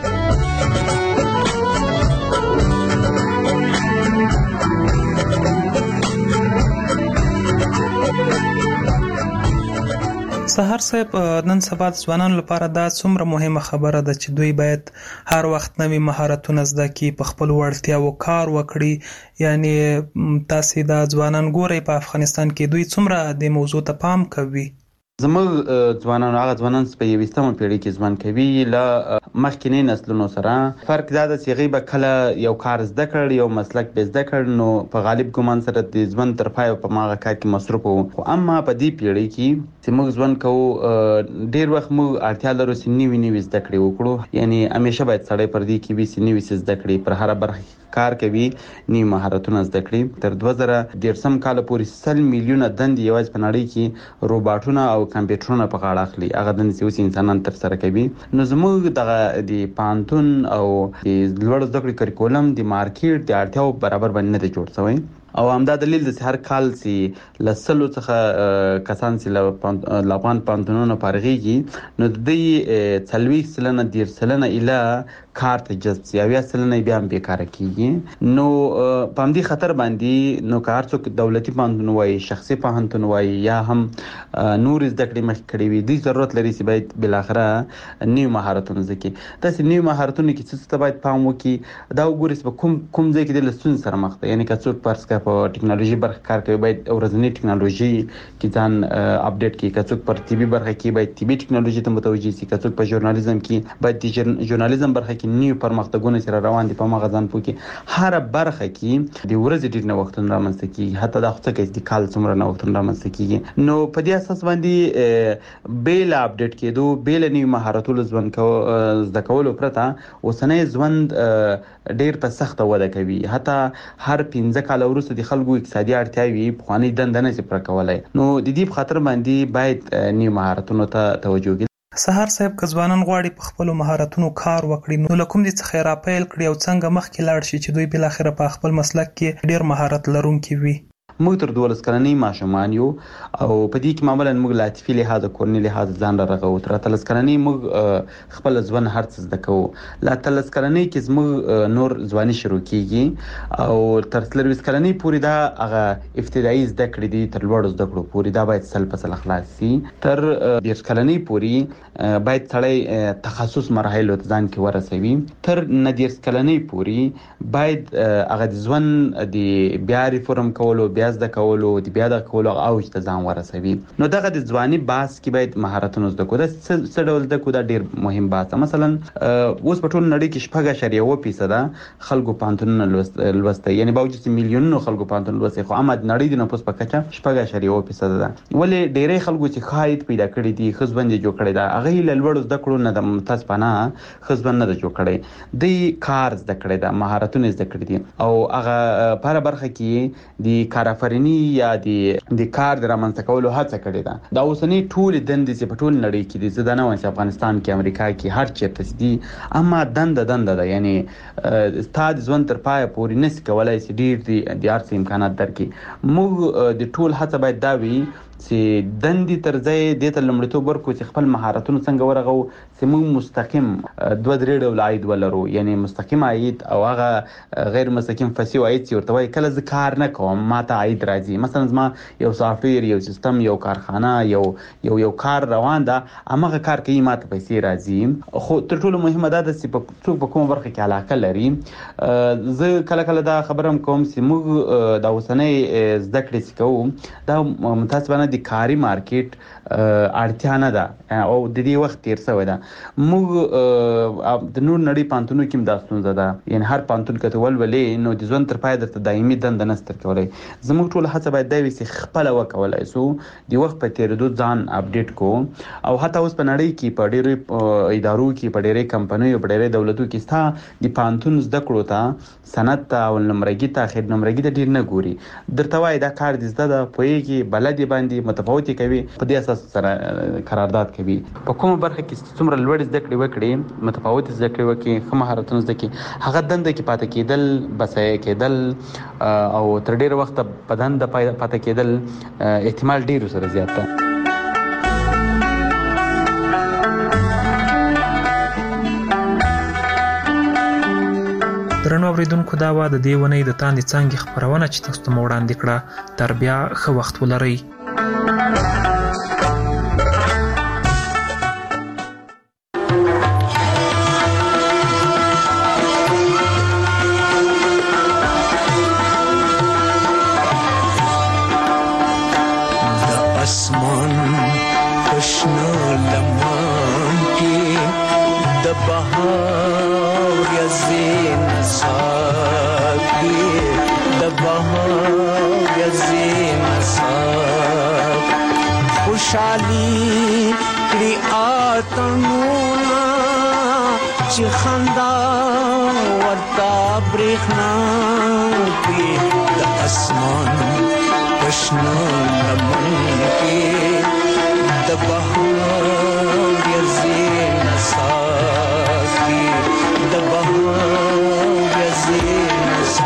سهار صاحب، نن سبا د ځوانانو لپاره دا څومره مهمه خبره ده چې دوی باید هر وخت نوي مهارتونه زده کړي، په خپلو وړتیاوو کار وکړي. یعنی تاسې دا ځوانان ګورئ په افغانستان کې دوی څومره د موضوع ته پام کوي؟ زموږ ځوانان هغه ځوانان چې په یویشتمه پیړۍ کې ژوند کوي له مخکینی نسلونو سره فرق دا ده چې هغوی به کله یو کار زده کړ، یو مسلک به زده کړ، نو په غالب ګمان سره د ژوند تر پایه په هماغه کار کې مصروف وو. خو اما په دې پیړۍ کې چې موږ ژوند کوو ډېر وخت موږ اړتیا لرو چې نوي نوي زده کړې وکړو. یعنی همیشه باید سړی پر دې کې وي چې نوي څه زده کړي، پر هره برخه کار کوي، نوي مهارتونه زده کړي. تر دوه زره دېرشم کاله پورې سل میلیونه دندې یوازې په نړۍ کې روباټونه او کمپیوټرونه په غاړه اخلي، هغه دندې چې اوس انسانان ترسره کوي. نو زموږ دغه د پوهنتون او د لوړ زده کړې کریکولم د مارکیټ د اړتیاو برابر باندې نه دی جوړ شوی. او همدا دلیل د هر کال چې له سلو څخه کسان چې له افغان پوهنتونونو فارغېږي نو د دوی څلوېښت سلنه دېرش سلنه ایله کار ته جذب شي، اویا سلنه بیا هم بېکاره کېږي. نو په همدې خطر باندې نو که هر څوک دولتي پوهنتون وایي، شخصي پوهنتون وایي، یا هم نور زده کړې مخکې کړې وي، دوی ضرورت لري چې باید بالاخره نوي مهارتونه زده کړي. داسې نوي مهارتونو کې څه ته باید پام وکړي، دا وګورئ چې په کوم کوم ځای کې دی له ستونزې سره مخ دی. یعنې که څوک فرض کړه په ټکنالوژي برخه کار کوي باید ورځنی ټکنالوژي کې ځان اپډیټ کړي، که څوک پر طبي برخه کې باید طبي ټکنالوژي ته متوجه شي، که څوک په ژورنالیزم کې باید د ژورنالیزم برخه کې نوي پرمختګونه چې روان دي په هماغه ځان پوه کړي. هره برخه کې د ورځې ډېر نوښتونه رامنځته کېږي، حتی دا خو څه کوي د کال څومره نوښتونه رامنځته کېږي. نو په دې اساس باندې بې له اپډیټ کېدو، بې له نوي مهارتونو ژوند زده کولو پرته اوسنی ژوند ډېر په سخته وده کوي. حتی هر پنځه کاله وروسته د خلکو اقتصادي اړتیاوې پخوانۍ دنده نه شي پوره کولی. نو د دې په خاطر باندې باید نوي مهارتونو ته توجه وکړي. سهار صاحب، که ځوانان غواړي په خپلو مهارتونو کار وکړي نو له کوم دې څخه یې راپیل کړي او څنګه مخکې لاړ شي چې دوی بالاخره په خپل مسلک کې ډېر مهارت لرونکي وي؟ موږ تر دولس کلنۍ ماشومان یو او په دې کې معمولا موږ له عاطفي لحاظه کورني لحاظه ځان را رغوو. تر اتلس کلنۍ موږ خپل ژوند هر څه زده کوو. له اتلس کلنۍ کې زموږ نور ځواني شروع کیږي او تر څلوېښت کلنۍ پورې دا هغه ابتدایي زده کړې دي تر لوړو زده کړو پورې دا باید سل په سل خلاص شي. تر دېرش کلنۍ پورې باید سړی تخصص مراحلو ته ځان کې ورسوي. تر نه دېرش کلنۍ پورې باید هغه د ژوند د بیا ریفورم کولو بیا زده کولو د بیا دغه کولو اوج ته ځان ورسوي. نو دغه د ځواني بحث کې باید مهارتونه زده کړو. دا څه ډول زده کړو دا ډېر مهم بحث. مثلا اوس په ټول نړۍ کې شپږ اعشاریه اووه فیصده خلکو پوهنتونونه لوستی، یعنې باوجود چې میلیونونو خلکو پوهنتون لوستی، خو عامه د نړۍ د نفوس په کچه شپږ اعشاریه اووه فیصده ده. ولې ډېری خلکو چې ښه عاید پیدا کړي دي، ښه ژوند یې جوړ کړی ده، هغه یې له لوړو زده کړو نه د متاسفانه ښه ژوند نه ده جوړ کړی. دوی کار زده کړی ده، مهارتونه زده کړي دي او هغه په هره برخه کې د کارآفریني یا د کار د رامنځته کولو هڅه کړې ده. دا اوسنۍ ټولې دندې چې په ټول نړۍ کې دي، زه دا نه وایم چې افغانستان کې، امریکا کې، هر چېرته چې دي، اما دنده دنده ده. یعنې ستا د ژوند تر پایه پورې نسي کولی چې ډېر د هر څه امکانات درکړي. موږ د ټول هڅه باید دا وي چې دندې تر ځای دې ته لومړیتوب ورکړو چې خپل مهارتونه څنګه ورغو چې موږ مستقیم دوه درې ډوله عاید ولرو، یعنې مستقیم عاید او هغه غیر مستقیم فسیو عاید چې ورته وایي. کله زه کار نه کوم ما ته عاید راځي، مثلا زما یو سافټویر، یو سیستم، یو کارخانه، یو یو یو کار روان ده، هماغه کار کوي، ما ته پیسې راځي. خو تر ټولو مهمه دا ده چې څوک په کومه برخه کې علاقه لري. زه کله کله دا خبره هم کوم چې موږ د اوسنۍ زده کړې چې کوو دا متاسفانه د کاري مارکیټ اړتیا نه ده او د دې وخت تیر شوی ده. موږ د نور نړۍ پوهنتونونو کې هم دا ستونزه ده، یعنې هر پوهنتون که ته ولولې نو د ژوند تر پایه درته دایمي دنده نشته درکولی. زموږ ټوله هڅه باید دا وي چې خپله وکولی شو د وخت په تېرېدو ځان اپډیټ کړو. او حتی اوس په نړۍ کې په ډېرو ادارو کې، په ډېرې کمپنیو، په ډېرې دولتو کې ستا د پوهنتون زده کړو ته، سند ته، اول نمرګي ته، اخر نمرګي ته ډېر نه ګوري. درته وایي دا کار دې زده ده، پوهېږي، بلد یې باندې متفاوتې کوي، په دې اساس سره قرارداد کوي. په کومه برخه کې څومره لوړې زده کړې وکړي، متفاوتې زده کړې وکړي، ښه مهارتونه زده کړي، هغه دنده کې پاتې کېدل، بسایه کېدل او تر ډېره وخته په دنده پاتې کېدل احتمال ډېر سره زیات ده. درنو اوریدونکو، دا وه د دې اونۍ د تاندې څانګې خپرونه چې تاسو ته مو وړاندې کړه. تر بیا ښه وخت ولرئ. خوشحالی کړي اتڼونه چې خندا ورته برېښنا کړي د اسمان په شنه لمن کې د بهار یزې نڅا کړي د بهار یزې نڅا.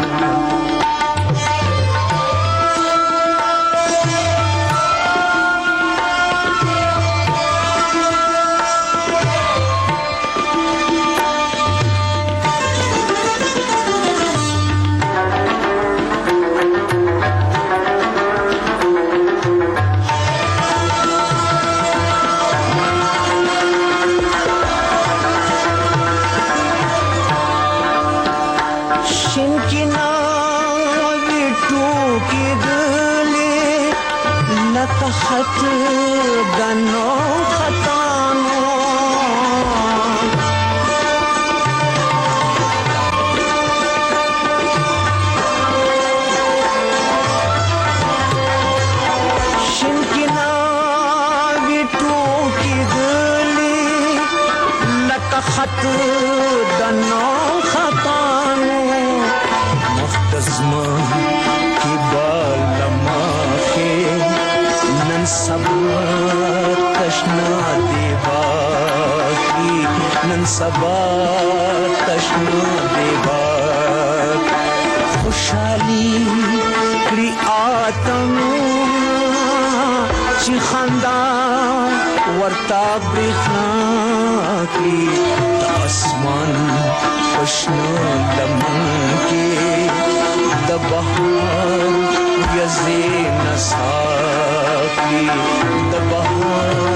خط دنو خطانو شنکنا ویٹو کی گلی لکا خط دنو خطانو مختزم کی بالما کے نن سبا تشنا دیوا کی نن سبا تشنا دیوا خوشحالی کړي وطنونه چې خندا ورته برېښنا کړي د اسمان په شنه لمن کې د بهار ورځې نڅا کړي د بهار